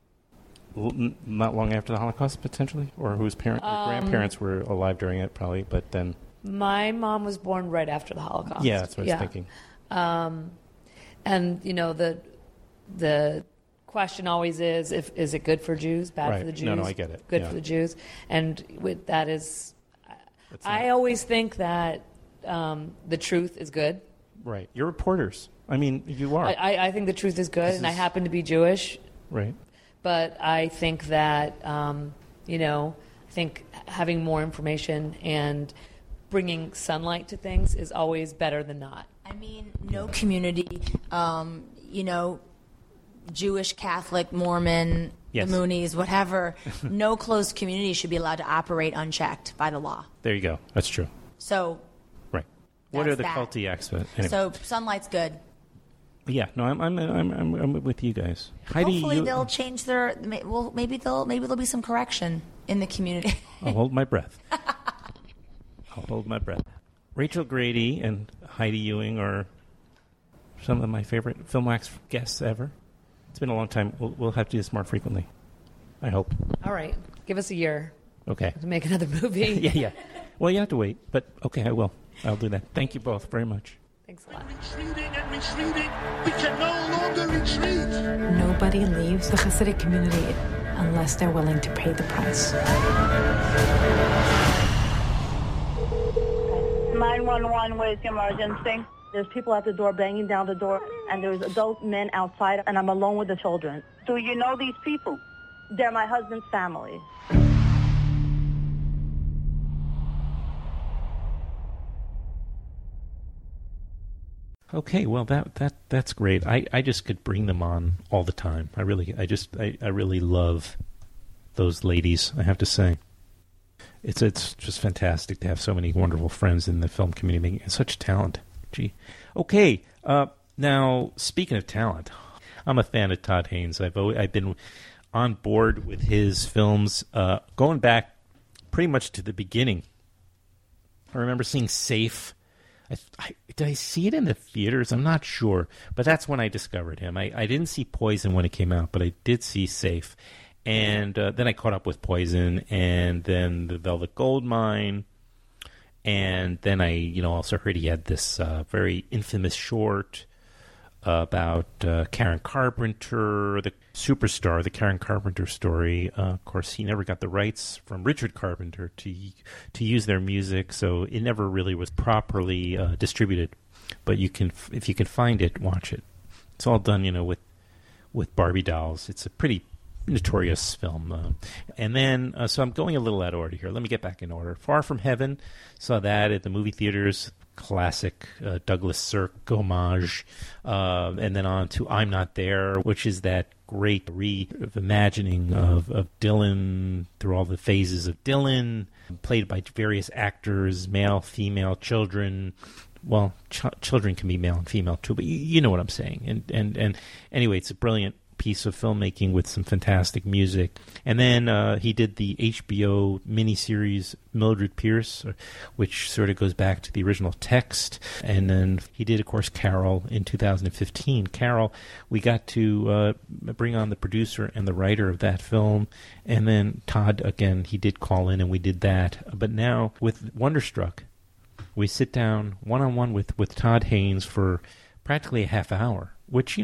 not long after the Holocaust, potentially, or whose grandparents were alive during it, probably. But then my mom was born right after the Holocaust. Yeah, that's what I was thinking. And, the question always is, is it good for Jews, bad for the Jews? No, I get it. Good for the Jews. And with that is, I always think that the truth is good. Right. You're reporters. I mean, you are. I think the truth is good, and I happen to be Jewish. Right. But I think that, I think having more information and bringing sunlight to things is always better than not. I mean, no community, Jewish, Catholic, Mormon, Yes. the Moonies, whatever, no closed community should be allowed to operate unchecked by the law. There you go. That's true. So, right. What are the that. culty experts? Anyway. So sunlight's good. Yeah. No, I'm with you guys. Heidi, Hopefully they'll change their. Well, maybe there'll be some correction in the community. I'll hold my breath. Rachel Grady and Heidi Ewing are some of my favorite Filmwax guests ever. It's been a long time. We'll have to do this more frequently, I hope. All right. Give us a year. Okay. To make another movie. Yeah. Well, you have to wait, but okay, I will. I'll do that. Thank you both very much. Thanks a lot. Retreating. We can no longer retreat. Nobody leaves the Hasidic community unless they're willing to pay the price. 911, where's the emergency? There's people at the door banging down the door, and there's adult men outside, and I'm alone with the children. Do you know these people? They're my husband's family. Okay, well that's great. I just could bring them on all the time. I really love those ladies, I have to say. It's just fantastic to have so many wonderful friends in the film community and such talent. Gee. Okay, now speaking of talent, I'm a fan of Todd Haynes. I've been on board with his films going back pretty much to the beginning. I remember seeing Safe. Did I see it in the theaters? I'm not sure, but that's when I discovered him. I didn't see Poison when it came out, but I did see Safe. And then I caught up with Poison, and then The Velvet Goldmine, and then I also heard he had this very infamous short about Karen Carpenter, the superstar, the Karen Carpenter story. Of course, he never got the rights from Richard Carpenter to use their music, so it never really was properly distributed. But if you can find it, watch it. It's all done, with Barbie dolls. It's a pretty notorious film. And then, so I'm going a little out of order here. Let me get back in order. Far From Heaven, saw that at the movie theaters. Classic Douglas Sirk homage. And then on to I'm Not There, which is that great reimagining of Dylan through all the phases of Dylan, played by various actors, male, female, children. Well, children can be male and female too, but you know what I'm saying. And anyway, it's a brilliant piece of filmmaking with some fantastic music. And then he did the HBO miniseries Mildred Pierce, which sort of goes back to the original text. And then he did, of course, Carol in 2015. Carol, we got to bring on the producer and the writer of that film. And then Todd, again, he did call in and we did that. But now with Wonderstruck, we sit down one-on-one with Todd Haynes for practically a half hour. Which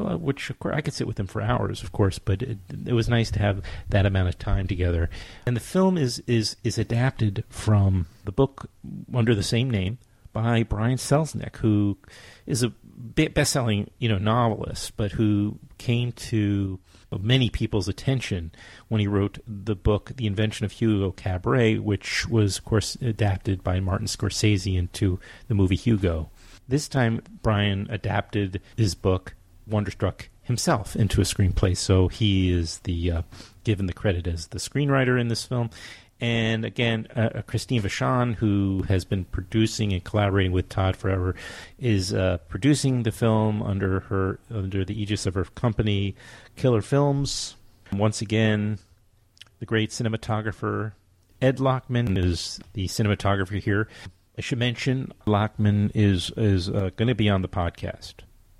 of course I could sit with him for hours, of course, but it was nice to have that amount of time together. And the film is adapted from the book under the same name by Brian Selznick, who is a best-selling novelist, but who came to many people's attention when he wrote the book The Invention of Hugo Cabaret, which was, of course, adapted by Martin Scorsese into the movie Hugo. This time, Brian adapted his book, Wonderstruck, himself into a screenplay, so he is given the credit as the screenwriter in this film. And again, Christine Vachon, who has been producing and collaborating with Todd forever, is producing the film under the aegis of her company, Killer Films. Once again, the great cinematographer Ed Lachman is the cinematographer here. I should mention Lachman is going to be on the podcast.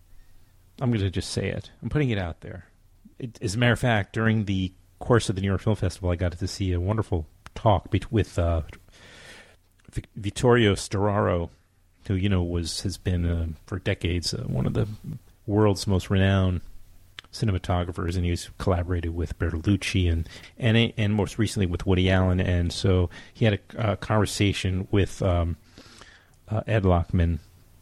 I'm going to just say it. I'm putting it out there. As a matter of fact, during the course of the New York Film Festival, I got to see a wonderful talk with Vittorio Storaro, who has been for decades one of the world's most renowned cinematographers, and he's collaborated with Bertolucci and most recently with Woody Allen. And so he had a conversation with Ed Lachman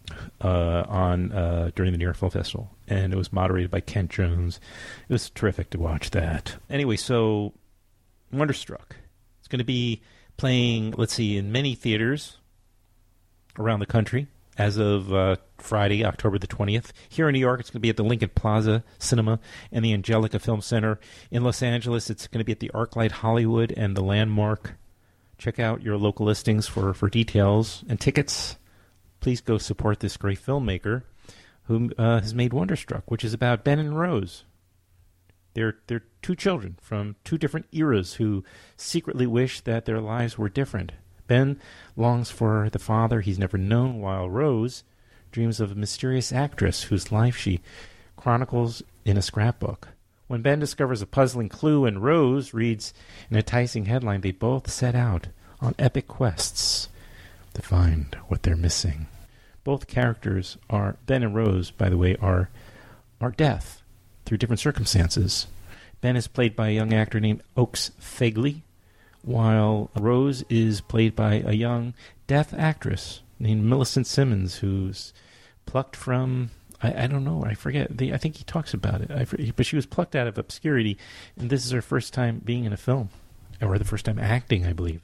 during the New York Film Festival, and it was moderated by Kent Jones. It was terrific to watch that. Anyway, so Wonderstruck. It's going to be playing, let's see, in many theaters around the country as of Friday, October the 20th. Here in New York, it's going to be at the Lincoln Plaza Cinema and the Angelica Film Center. In Los Angeles, it's going to be at the ArcLight Hollywood and the Landmark. Check out your local listings for details and tickets. Please go support this great filmmaker who has made Wonderstruck, which is about Ben and Rose. They're two children from two different eras who secretly wish that their lives were different. Ben longs for the father he's never known, while Rose dreams of a mysterious actress whose life she chronicles in a scrapbook. When Ben discovers a puzzling clue and Rose reads an enticing headline, they both set out on epic quests to find what they're missing. Both characters are, Ben and Rose, by the way, are deaf through different circumstances. Ben is played by a young actor named Oakes Fegley, while Rose is played by a young deaf actress named Millicent Simmons, who's plucked from, I don't know, I forget. I think he talks about it. But she was plucked out of obscurity, and this is her first time being in a film, or the first time acting, I believe.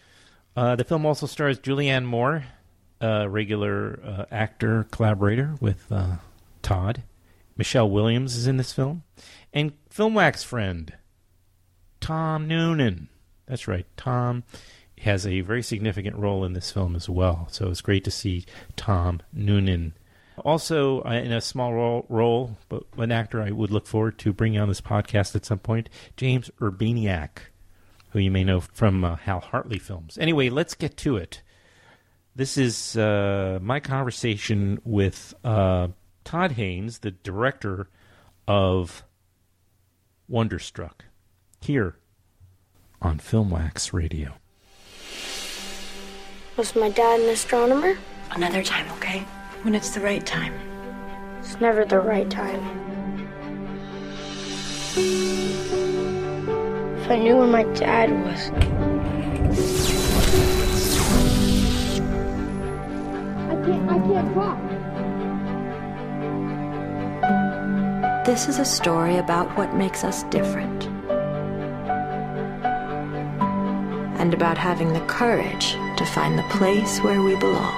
The film also stars Julianne Moore, a regular actor collaborator with Todd. Michelle Williams is in this film. And Filmwax friend, Tom Noonan. That's right, Tom has a very significant role in this film as well. So it's great to see Tom Noonan. Also, in a small role, but an actor I would look forward to bringing on this podcast at some point, James Urbaniak, who you may know from Hal Hartley films. Anyway, let's get to it. This is my conversation with Todd Haynes, the director of Wonderstruck, here on Filmwax Radio. Was my dad an astronomer? Another time, okay? When it's the right time. It's never the right time. If I knew where my dad was. I can't talk. This is a story about what makes us different. And about having the courage to find the place where we belong.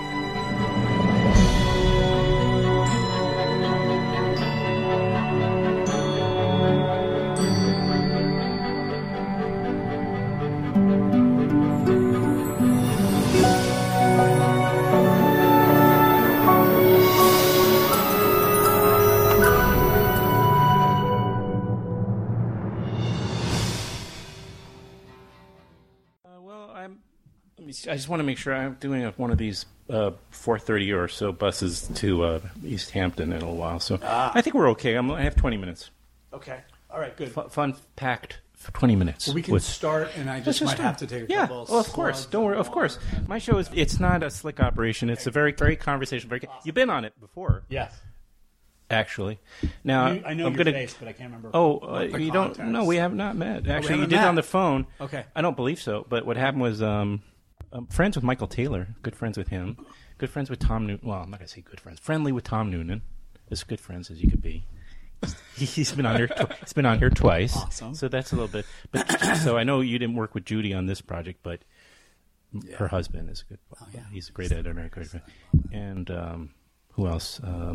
I just want to make sure I'm doing one of these 4:30 or so buses to East Hampton in a little while. So I think we're okay. I have 20 minutes. Okay. All right, good. Fun-packed 20 minutes. Well, we can start, and I just might have to take a couple. Well, of course. Don't worry. Of course. My show it's not a slick operation. It's a very, very conversational. You've been on it before. Yes. Actually. Now, I know your face, but I can't remember. Oh, you don't? No, we have not met. Actually, you did it on the phone. Okay. I don't believe so. But what happened was... I'm friends with Michael Taylor, good friends with him, good friends with Tom Noonan. Well, I'm not going to say good friends. Friendly with Tom Noonan, as good friends as you could be. He's been on here. He's been on here twice. Awesome. So that's a little bit. But so I know you didn't work with Judy on this project, but her husband is a good. He's a great editor, great friend. And who else?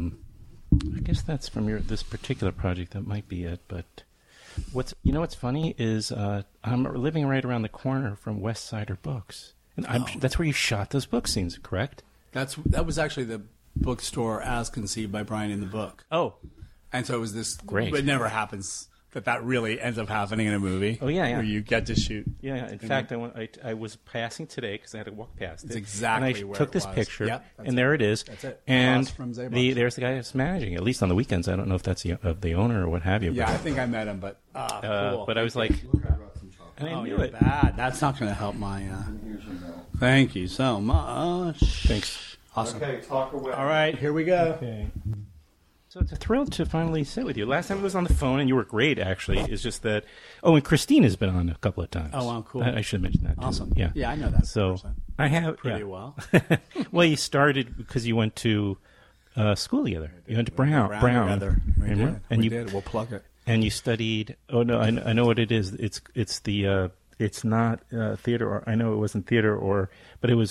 I guess that's from this particular project. That might be it. But what's funny is I'm living right around the corner from West Sider Books. And that's where you shot those book scenes, correct? That was actually the bookstore as conceived by Brian in the book. Oh. And so it was this... Great. But it never happens that really ends up happening in a movie. Oh, yeah. Where you get to shoot. Yeah. In fact, I was passing today because I had to walk past it. It's exactly and I where took it this was. picture, Yep, and there it is. That's it. And from there's the guy that's managing it, at least on the weekends. I don't know if that's the owner or what have you. Yeah, I think I met him, but cool. But I was like... I knew you're it. Bad. That's not going to help my... Thank you so much. Thanks. Awesome. Okay, talk away. All right, here we go. Okay. So it's a thrill to finally sit with you. Last time it was on the phone, and you were great, actually. It's just that... Oh, and Christine has been on a couple of times. Oh, wow, cool. I should have mentioned that, too. Awesome. Yeah, Yeah, I know that So person. I have... Pretty yeah. well. Well, you started because you went to school together. You went to Brown. Together. We Remember? did. And We you did. We'll plug it. And you studied... Oh, no, I know what it is. It's the... it's not theater, or I know it wasn't theater, but it was...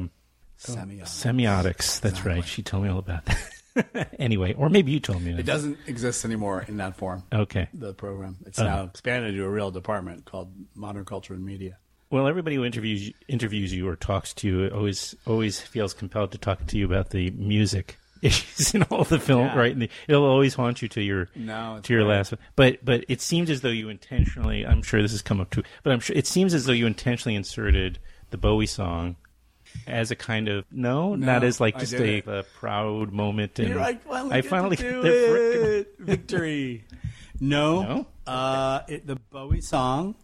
Semiotics. That's Exactly. right. She told me all about that. Anyway, or maybe you told me. It doesn't exist anymore in that form. Okay. The program. It's now expanded to a real department called Modern Culture and Media. Well, everybody who interviews you or talks to you always feels compelled to talk to you about the music issues in all the film, Yeah. right? And it'll always haunt you to your last one. But it seems as though you intentionally. I'm sure this has come up too, but I'm sure it seems as though you intentionally inserted the Bowie song as a kind of not as like just a proud moment. And You're like, I finally do get it. Victory. No. The Bowie song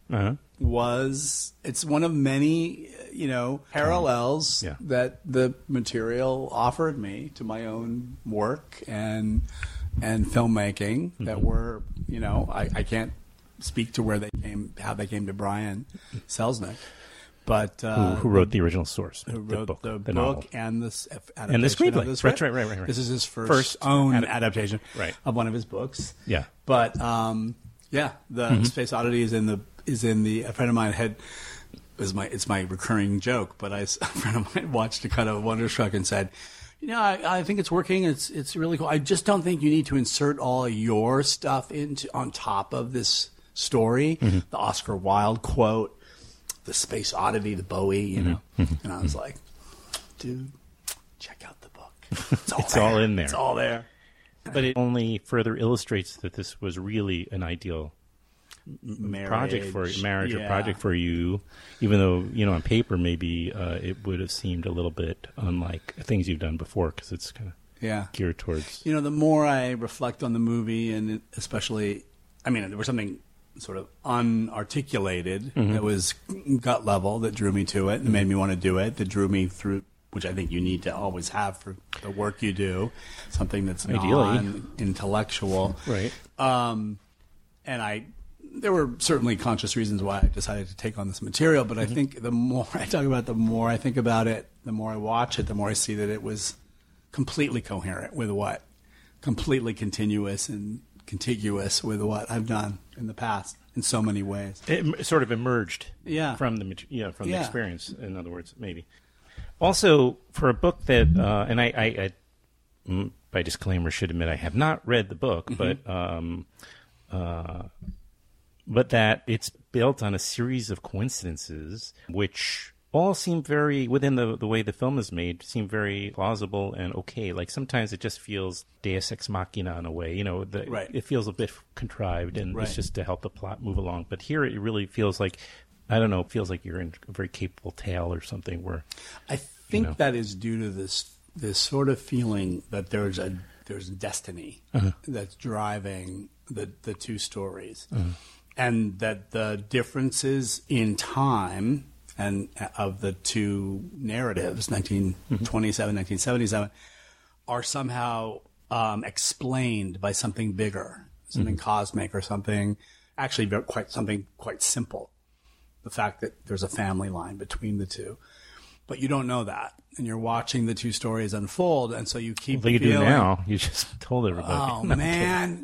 it's one of many, parallels that the material offered me to my own work and filmmaking that were, I can't speak to how they came to Brian Selznick. But who wrote the original source? Who wrote the book novel. and the adaptation and the screenplay? Of the script. Right. This is his first own adaptation right. of one of his books. Yeah, but the Space Oddity is in the. A friend of mine it's my recurring joke, but a friend of mine watched a kind of Wonderstruck and said, I think it's working. It's really cool. I just don't think you need to insert all your stuff on top of this story. The Oscar Wilde quote. The Space Oddity, the Bowie, And I was like, dude, check out the book. It's all in there. It's all there. But it only further illustrates that this was really an ideal project for marriage or project for you, even though, on paper, maybe it would have seemed a little bit unlike things you've done before because it's kind of geared towards... the more I reflect on the movie, and especially, there was something sort of unarticulated that was gut level that drew me to it and made me want to do it, that drew me through, which I think you need to always have for the work you do, something that's non-intellectual. Right. There were certainly conscious reasons why I decided to take on this material, but I think the more I talk about it, the more I think about it, the more I watch it, the more I see that it was completely coherent with completely continuous and contiguous with what I've done in the past in so many ways. It sort of emerged from the experience, in other words, maybe. Also, for a book that, and I by disclaimer, should admit I have not read the book, but that it's built on a series of coincidences which all seem very, within the way the film is made, seem very plausible and okay. Like sometimes it just feels deus ex machina in a way, it feels a bit contrived and it's just to help the plot move along. But here it really feels like, I don't know, it feels like you're in a very capable tale or something where... I think that is due to this sort of feeling that there's destiny that's driving the two stories. And that the differences in time... and of the two narratives, 1927, 1977, are somehow explained by something bigger, something cosmic, or something quite simple. The fact that there's a family line between the two, but you don't know that, and you're watching the two stories unfold, and so you keep. Well, you do now. You just told everybody. Oh man,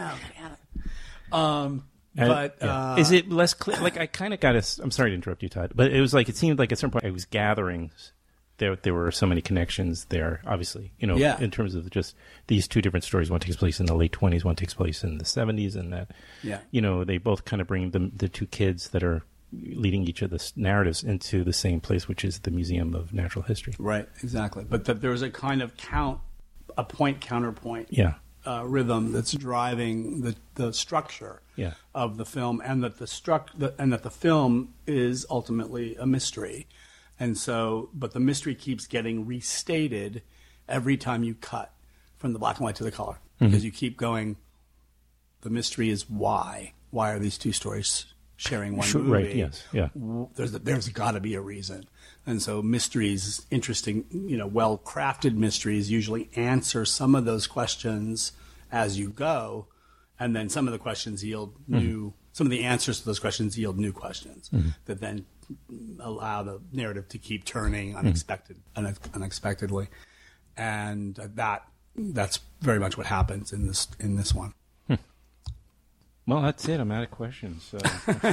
damn. But is it less clear? Like I kind of got I'm sorry to interrupt you, Todd, but it was like it seemed like at some point I was gathering there were so many connections there. Obviously, in terms of just these two different stories. One takes place in the late 20s, one takes place in the 70s, and that they both kind of bring the two kids that are leading each of the narratives into the same place, which is the Museum of Natural History. Right, exactly. But there was a kind of point counterpoint. Rhythm that's driving the structure of the film, and that the film is ultimately a mystery, and so but the mystery keeps getting restated every time you cut from the black and white to the color, because you keep going. The mystery is why are these two stories sharing one movie? Right. Yes. Yeah. There's got to be a reason. And so mysteries, interesting, well-crafted mysteries usually answer some of those questions as you go, and then some of the questions yield new. Some of the answers to those questions yield new questions that then allow the narrative to keep turning unexpectedly, and that's very much what happens in this one. Well, that's it. I'm out of questions. So.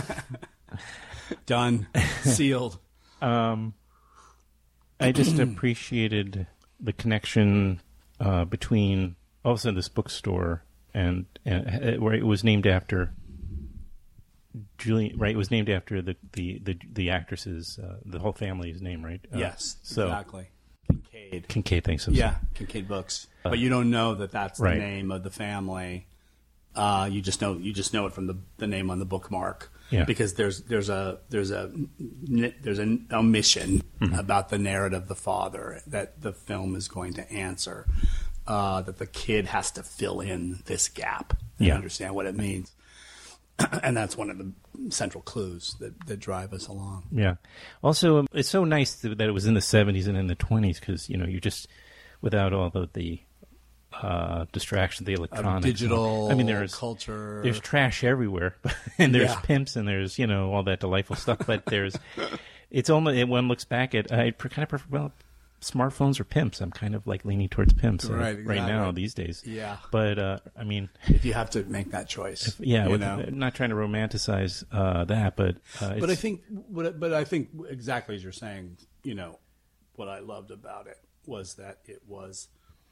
Done, sealed. I just appreciated the connection between also this bookstore and where it was named after. Julian, right? It was named after the actress's, the whole family's name, right? Yes, so, exactly. Kincaid thinks so. Yeah, Kincaid Books. But you don't know that that's right. the name of the family. You just know it from the name on the bookmark. Yeah. Because there's an omission about the narrative of the father that the film is going to answer. That the kid has to fill in this gap and understand what it means. And that's one of the central clues that drive us along. Yeah. Also, it's so nice that it was in the 70s and in the 20s because, you just, without all the distraction, the electronics. Digital there's culture. There's trash everywhere. And there's pimps and there's, all that delightful stuff. But it's only, when one looks back at, I kind of prefer, smartphones or pimps. I'm kind of like leaning towards pimps right now these days. Yeah. But, if you have to make that choice. Not trying to romanticize that, but. But I think exactly as you're saying, what I loved about it was that it was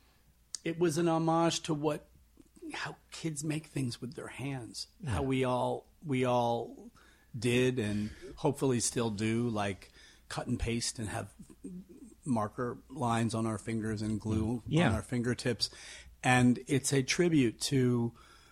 an homage to how kids make things with their hands. Yeah. How we all did and hopefully still do, like cut and paste and have marker lines on our fingers and glue on our fingertips. And it's a tribute to,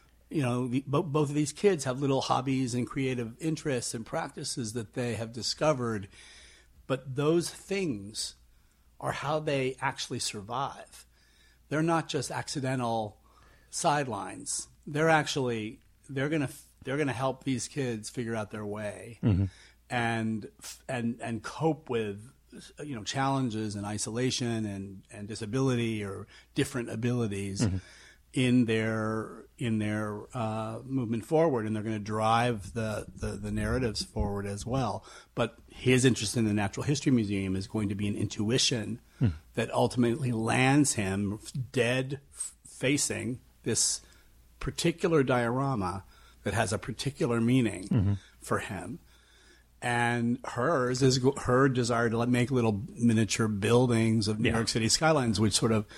both of these kids have little hobbies and creative interests and practices that they have discovered. But those things are how they actually survive. They're not just accidental sidelines. They're going to help these kids figure out their way and cope with challenges and isolation and disability or different abilities in their movement forward, and they're going to drive the narratives forward as well. But his interest in the Natural History Museum is going to be an intuition that ultimately lands him dead facing this particular diorama that has a particular meaning for him. And hers is her desire to make little miniature buildings of New York City skylines, which sort of,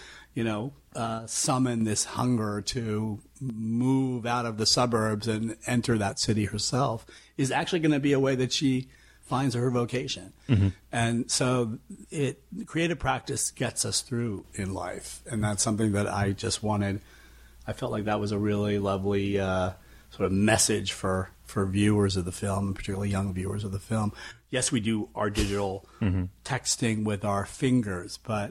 summon this hunger to move out of the suburbs and enter that city herself, is actually going to be a way that she finds her vocation. And so creative practice gets us through in life. And that's something that I just wanted. I felt like that was a really lovely sort of message for viewers of the film, and particularly young viewers of the film. Yes, we do our digital texting with our fingers, but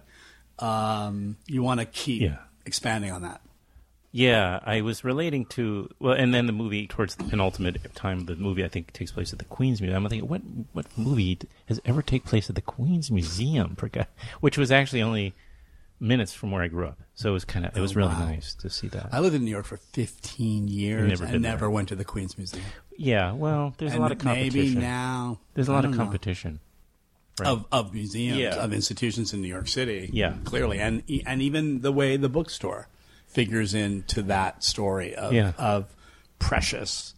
you want to keep expanding on that. Yeah, I was relating to and then the movie towards the penultimate time. The movie I think takes place at the Queen's Museum. I'm thinking, what movie has ever take place at the Queen's Museum? Which was actually only minutes from where I grew up, so it was really nice to see that. I lived in New York for 15 years and never went to the Queen's Museum. Yeah, well, there's a lot of competition. Maybe now there's a lot of competition. Right. Of museums, of institutions in New York City, clearly, and even the way the bookstore figures into that story of precious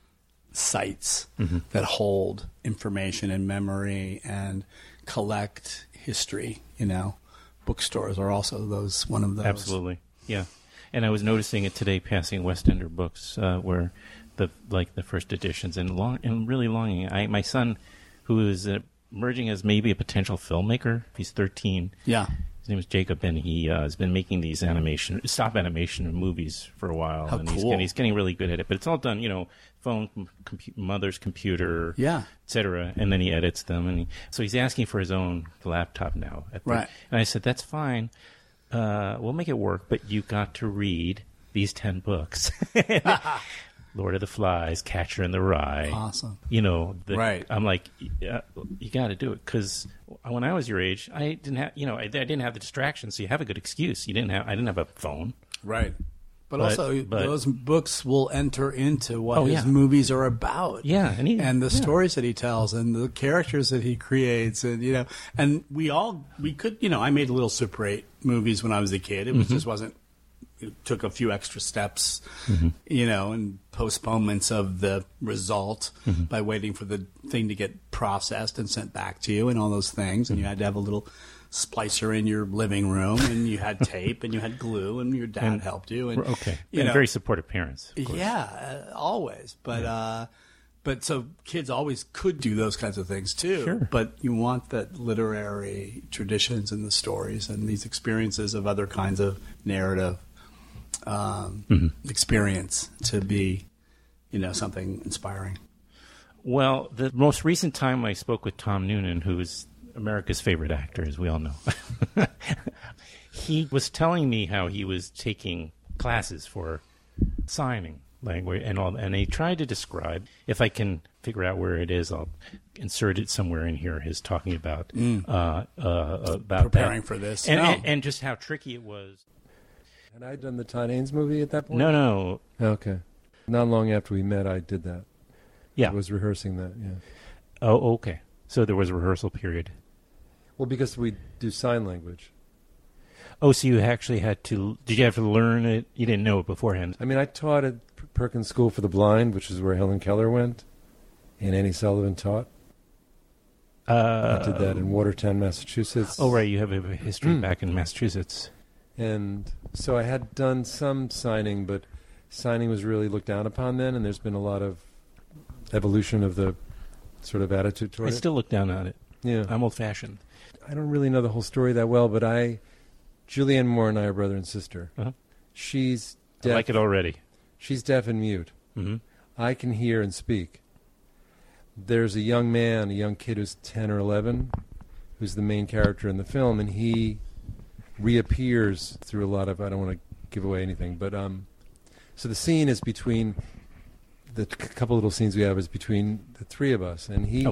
sites that hold information and memory and collect history. Bookstores are also one of those. Absolutely, yeah. And I was noticing it today, passing West Ender Books, where the first editions, and really longing. My son, who is emerging as maybe a potential filmmaker, he's 13. Yeah. His name is Jacob, and he has been making these stop animation movies for a while. How and cool. He's getting really good at it. But it's all done, phone, mother's computer, et cetera, and then he edits them. And so he's asking for his own laptop now. Right. And I said, that's fine. We'll make it work, but you got to read these 10 books. Lord of the Flies, Catcher in the Rye. Awesome. Right. I'm like, you got to do it, because when I was your age, I didn't have, I didn't have the distraction. So you have a good excuse. I didn't have a phone. Right. But also, those books will enter into what his yeah. movies are about. Yeah, and the stories that he tells, and the characters that he creates, and and we could, I made little Super 8 movies when I was a kid. It was just wasn't. It took a few extra steps, and postponements of the result by waiting for the thing to get processed and sent back to you, and all those things. And you had to have a little splicer in your living room, and you had tape, and you had glue, and your dad helped you. And, and very supportive parents. Of course. Yeah, always. But but so kids always could do those kinds of things too. Sure. But you want that literary traditions and the stories and these experiences of other kinds of narrative experience to be, something inspiring. Well, the most recent time I spoke with Tom Noonan, who is America's favorite actor, as we all know, he was telling me how he was taking classes for signing language and all, and he tried to describe, if I can figure out where it is, I'll insert it somewhere in here, his talking about preparing that. for this. And just how tricky it was. Had I done the Todd Haynes movie at that point? No. Okay. Not long after we met, I did that. Yeah. I was rehearsing that, yeah. Oh, okay. So there was a rehearsal period. Well, because we do sign language. Oh, so you actually had to... Did you have to learn it? You didn't know it beforehand? I mean, I taught at Perkins School for the Blind, which is where Helen Keller went, and Annie Sullivan taught. I did that in Watertown, Massachusetts. Oh, right. You have a history back in Massachusetts. And so I had done some signing, but signing was really looked down upon then, and there's been a lot of evolution of the sort of attitude toward it. I still look down on it. Yeah. I'm old-fashioned. I don't really know the whole story that well, but Julianne Moore and I are brother and sister. Uh-huh. She's deaf. I like it already. She's deaf and mute. Mm-hmm. I can hear and speak. There's a young kid who's 10 or 11, who's the main character in the film, and he reappears through a lot of, I don't want to give away anything, but so the scene is between, the couple little scenes we have is between the three of us, and he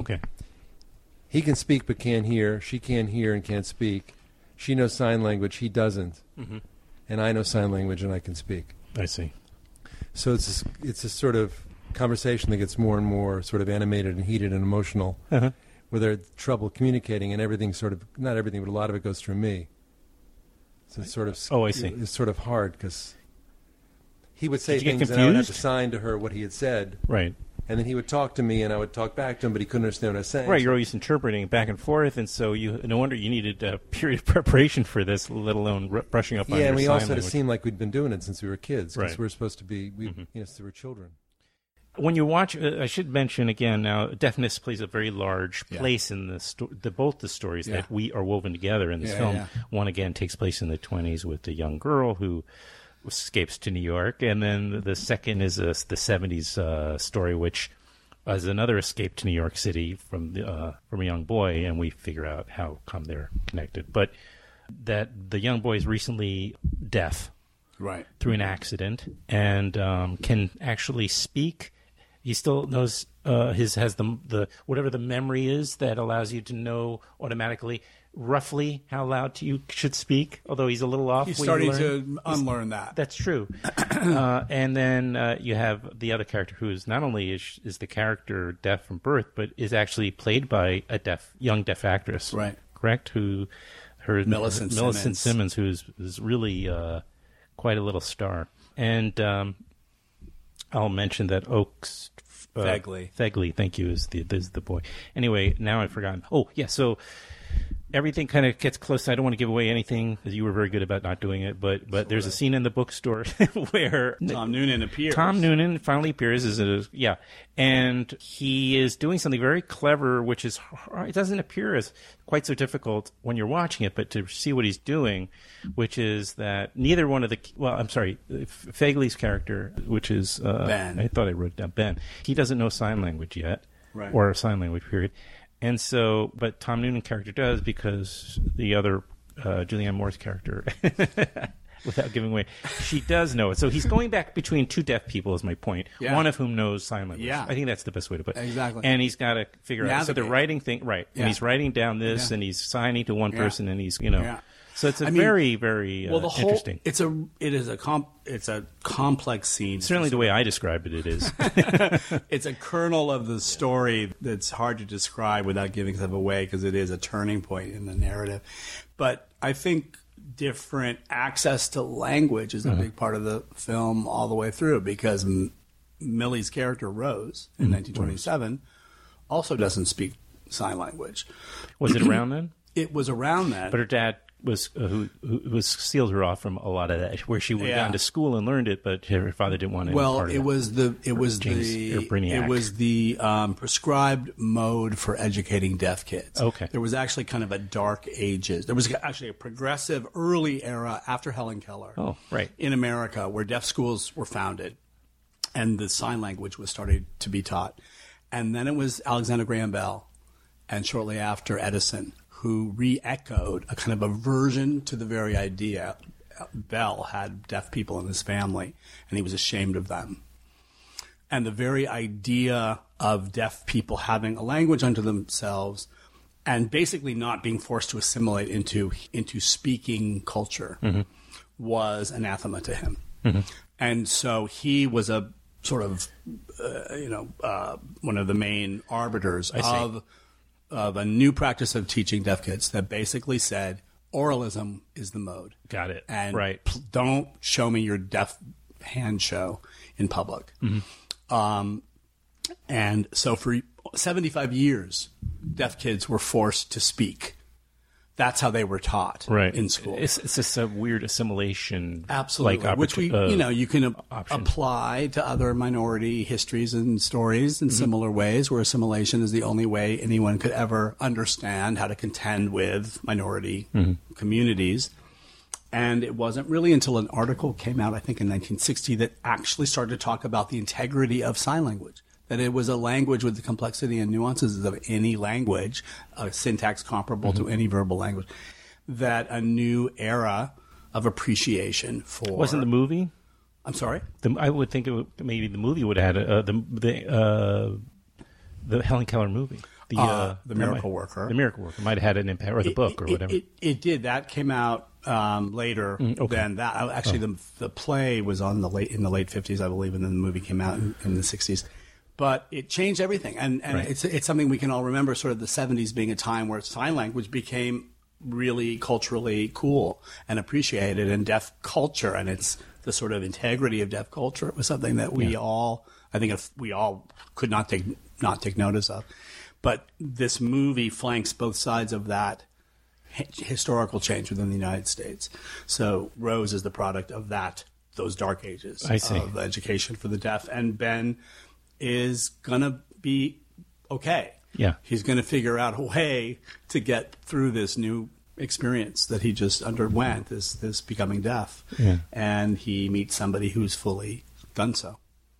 can speak but can't hear, she can't hear and can't speak, she knows sign language, he doesn't, and I know sign language and I can speak. I see. So it's a sort of conversation that gets more and more sort of animated and heated and emotional, where they're trouble communicating, and everything sort of, not everything, but a lot of it goes through me. So it's sort of, I see. It's sort of hard because he would say things and I would have to sign to her what he had said. Right. And then he would talk to me and I would talk back to him, but he couldn't understand what I was saying. Right, you're always interpreting back and forth, and so no wonder you needed a period of preparation for this, let alone brushing up on your sign language. Yeah, and we also had to seem like we'd been doing it since we were kids, because we were supposed to be, since we were children. When you watch, I should mention again now, deafness plays a very large place in both the stories that we are woven together in this film. Yeah. One, again, takes place in the 20s with a young girl who escapes to New York, and then the second is the 70s story, which is another escape to New York City from a young boy, and we figure out how come they're connected. But that the young boy is recently deaf, right, through an accident, and can actually speak. He still knows has the whatever the memory is that allows you to know automatically roughly how loud you should speak. Although he's a little off. He's starting to unlearn that. That's true. And then you have the other character who is not only is the character deaf from birth, but is actually played by a young deaf actress. Right. Correct. Millicent Simmons, who is really quite a little star. And I'll mention that Oaks Fegley, thank you, is the boy. Anyway, now I've forgotten. Oh, yeah, so everything kind of gets close. I don't want to give away anything, because you were very good about not doing it, but there's a scene in the bookstore where Tom Noonan appears. Tom Noonan finally appears, and he is doing something very clever, which is, it doesn't appear as quite so difficult when you're watching it, but to see what he's doing, which is that neither one of Fegley's character, which is Ben. I thought I wrote it down, Ben. He doesn't know sign language yet, right, or sign language period. And so, but Tom Noonan's character does, because the other Julianne Moore's character without giving away. She does know it. So he's going back between two deaf people, is my point. Yeah. One of whom knows sign language. Yeah. I think that's the best way to put it. Exactly. And he's got to figure out. So they're writing right. Yeah. And he's writing down this, and he's signing to one person, and he's, you know. Yeah. So it's very, very interesting. It is a complex scene. Certainly the way I described it is. It's a kernel of the story that's hard to describe without giving stuff away because it is a turning point in the narrative. But I think different access to language is a big part of the film all the way through because Millie's character, Rose, in 1927, also doesn't speak sign language. Was it around then? It was around then. But her dad was who sealed her off from a lot of that, where she would have gone to school and learned it, but her father didn't want any part of it was the prescribed mode for educating deaf kids. Okay, there was actually kind of a dark ages. There was actually a progressive early era after Helen Keller. Oh, right. In America, where deaf schools were founded, and the sign language was starting to be taught, and then it was Alexander Graham Bell, and shortly after Edison, who re-echoed a kind of aversion to the very idea. Bell had deaf people in his family, and he was ashamed of them. And the very idea of deaf people having a language unto themselves and basically not being forced to assimilate into speaking culture was anathema to him. And so he was a sort of, one of the main arbiters of a new practice of teaching deaf kids that basically said oralism is the mode. Got it. And right. Don't show me your deaf hand show in public. And so for 75 years, deaf kids were forced to speak. That's how they were taught in school. It's just a weird assimilation. Absolutely. Which you can apply to other minority histories and stories in similar ways, where assimilation is the only way anyone could ever understand how to contend with minority communities. And it wasn't really until an article came out, I think in 1960, that actually started to talk about the integrity of sign language. That it was a language with the complexity and nuances of any language, a syntax comparable to any verbal language, that a new era of appreciation for... Wasn't the movie? I'm sorry? I would think maybe the movie would have had the Helen Keller movie. The Miracle Worker. The Miracle Worker might have had an impact, or the book, or whatever. It did. That came out later than that. Actually, the play was in the late 50s, I believe, and then the movie came out in the 60s. But it changed everything, and it's something we can all remember. Sort of the 70s being a time where sign language became really culturally cool and appreciated, and deaf culture, and it's the sort of integrity of deaf culture. It was something that we all could not take notice of. But this movie flanks both sides of that historical change within the United States. So Rose is the product of those dark ages of education for the deaf, and Ben is going to be okay. Yeah. He's going to figure out a way to get through this new experience that he just underwent, this becoming deaf. Yeah. And he meets somebody who's fully done so.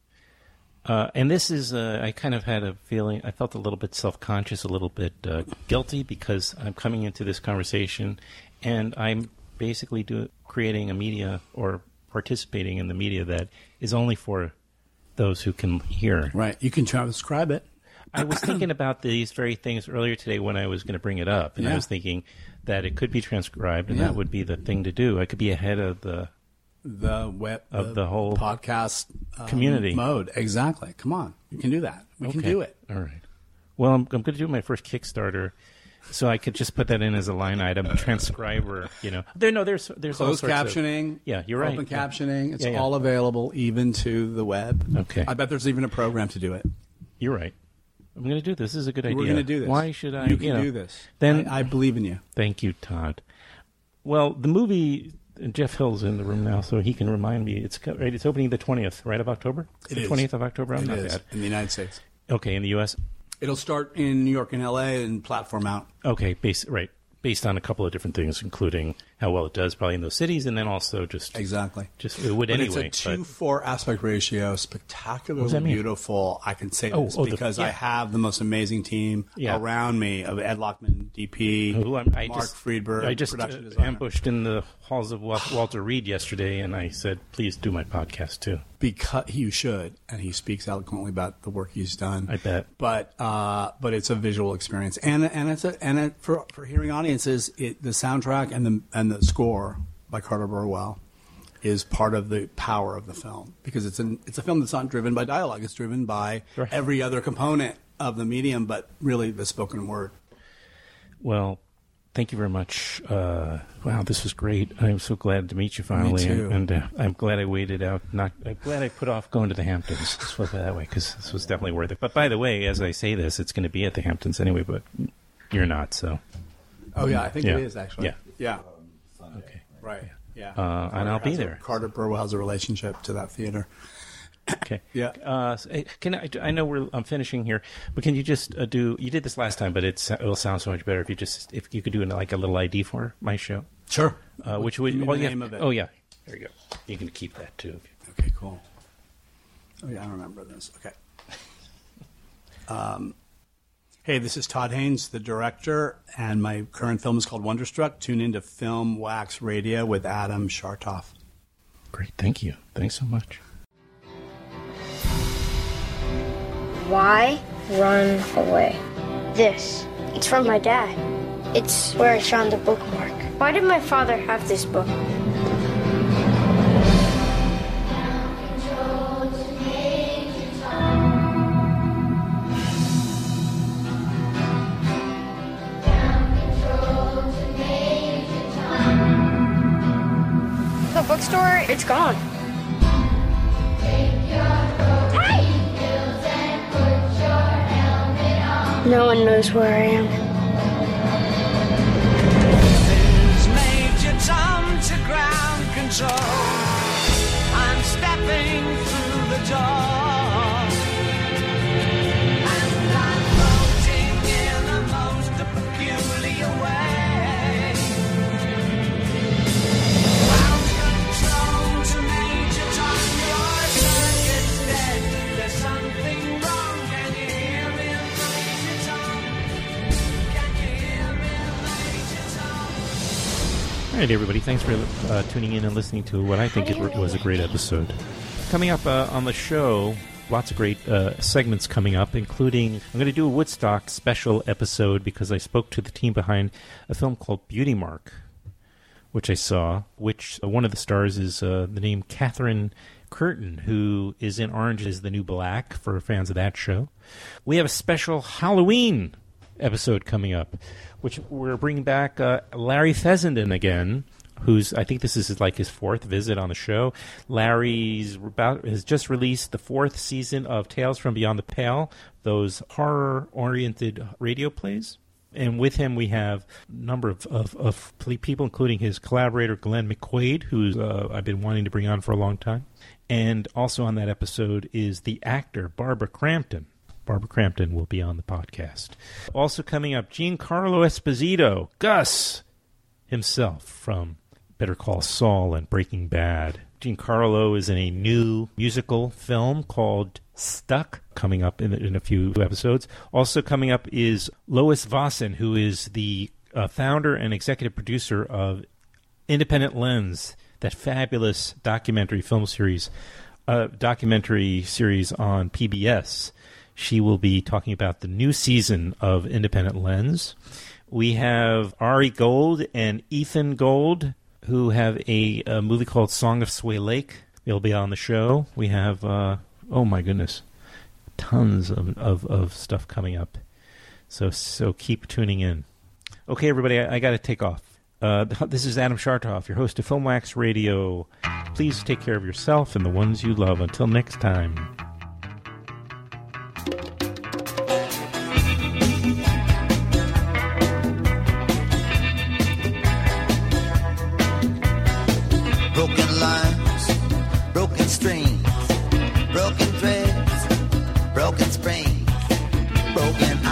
And this is, I kind of had a feeling, I felt a little bit self-conscious, a little bit guilty, because I'm coming into this conversation and I'm basically creating a media or participating in the media that is only for those who can hear. Right. You can transcribe it. I was thinking about these very things earlier today when I was going to bring it up, and I was thinking that it could be transcribed, and that would be the thing to do. I could be ahead of the web of the whole podcast community mode. Exactly. Come on, you can do that. We can do it. All right. Well, I'm going to do my first Kickstarter, so I could just put that in as a line item, transcriber. There's closed captioning. Yeah, you're right. Open captioning. It's all available, even to the web. Okay. I bet there's even a program to do it. You're right. I'm going to do this. This is a good idea. We're going to do this. Why should I? You can do this. Then I believe in you. Thank you, Todd. Well, the movie. Jeff Hill's in the room now, so he can remind me. It's opening the 20th, right, of October? It is. 20th of October? It is. In the United Okay, in the U.S.? It'll start in New York and L.A. and platform out. Okay, right. based on a couple of different things, including how well it does probably in those cities, and then also just it would but anyway. It's a 2:4 aspect ratio, spectacularly beautiful. I can say this because I have the most amazing team around me of Ed Lockman, DP, Mark Friedberg, I just production designer. ambushed in the halls of Walter Reed yesterday, and I said, "Please do my podcast too." Because you should, and he speaks eloquently about the work he's done. I bet. But it's a visual experience, and for hearing audiences, the soundtrack and the score by Carter Burwell is part of the power of the film, because it's a film that's not driven by dialogue; it's driven by every other component of the medium, but really the spoken word. Well, thank you very much. Wow, this was great. I'm so glad to meet you finally. Me too. And I'm glad I waited out. I'm glad I put off going to the Hamptons. Let's put it that way, because this was definitely worth it. But by the way, as I say this, it's going to be at the Hamptons anyway, but you're not, so. Oh, yeah, I think it is, actually. Yeah. Yeah. Okay. Right, yeah. And I'll be there. Carter Burwell has a relationship to that theater. Okay. Yeah. I know I'm finishing here, but can you just you did this last time, but it'll sound so much better if you could do like a little ID for my show. Sure. Which would the name of it? Oh yeah. There you go. You can keep that too. Okay. Cool. Oh yeah, I remember this. Okay. Hey, this is Todd Haynes, the director, and my current film is called Wonderstruck. Tune into Film Wax Radio with Adam Chartoff. Great. Thank you. Thanks so much. Why run away? This. It's from my dad. It's where I found the bookmark. Why did my father have this book? The bookstore, it's gone. No one knows where I am. This is Major Tom to ground control. I'm stepping through the door, and I'm floating in a most peculiar way. Ground control to Major Tom, your circuit's dead. There's something wrong. Can you hear me? All right, everybody. Thanks for tuning in and listening to what I think was a great episode. Coming up on the show, lots of great segments coming up, including I'm going to do a Woodstock special episode because I spoke to the team behind a film called Beauty Mark, which I saw, which one of the stars is the name Catherine Curtin, who is in Orange is the New Black for fans of that show. We have a special Halloween episode coming up, which we're bringing back Larry Fessenden again, who's, I think this is like his fourth visit on the show. Larry's has just released the fourth season of Tales from Beyond the Pale, those horror-oriented radio plays. And with him, we have a number of people, including his collaborator, Glenn McQuaid, who I've been wanting to bring on for a long time. And also on that episode is the actor, Barbara Crampton. Barbara Crampton will be on the podcast. Also coming up, Giancarlo Esposito, Gus himself from Better Call Saul and Breaking Bad. Giancarlo is in a new musical film called Stuck, coming up in a few episodes. Also coming up is Lois Vossen, who is the founder and executive producer of Independent Lens, that fabulous documentary series on PBS. She will be talking about the new season of Independent Lens. We have Ari Gold and Ethan Gold, who have a movie called Song of Sway Lake. They'll be on the show. We have, oh my goodness, tons of stuff coming up. So keep tuning in. Okay, everybody, I got to take off. This is Adam Chartoff, your host of Film Wax Radio. Please take care of yourself and the ones you love. Until next time. Broken lines, broken strings, broken threads, broken springs, broken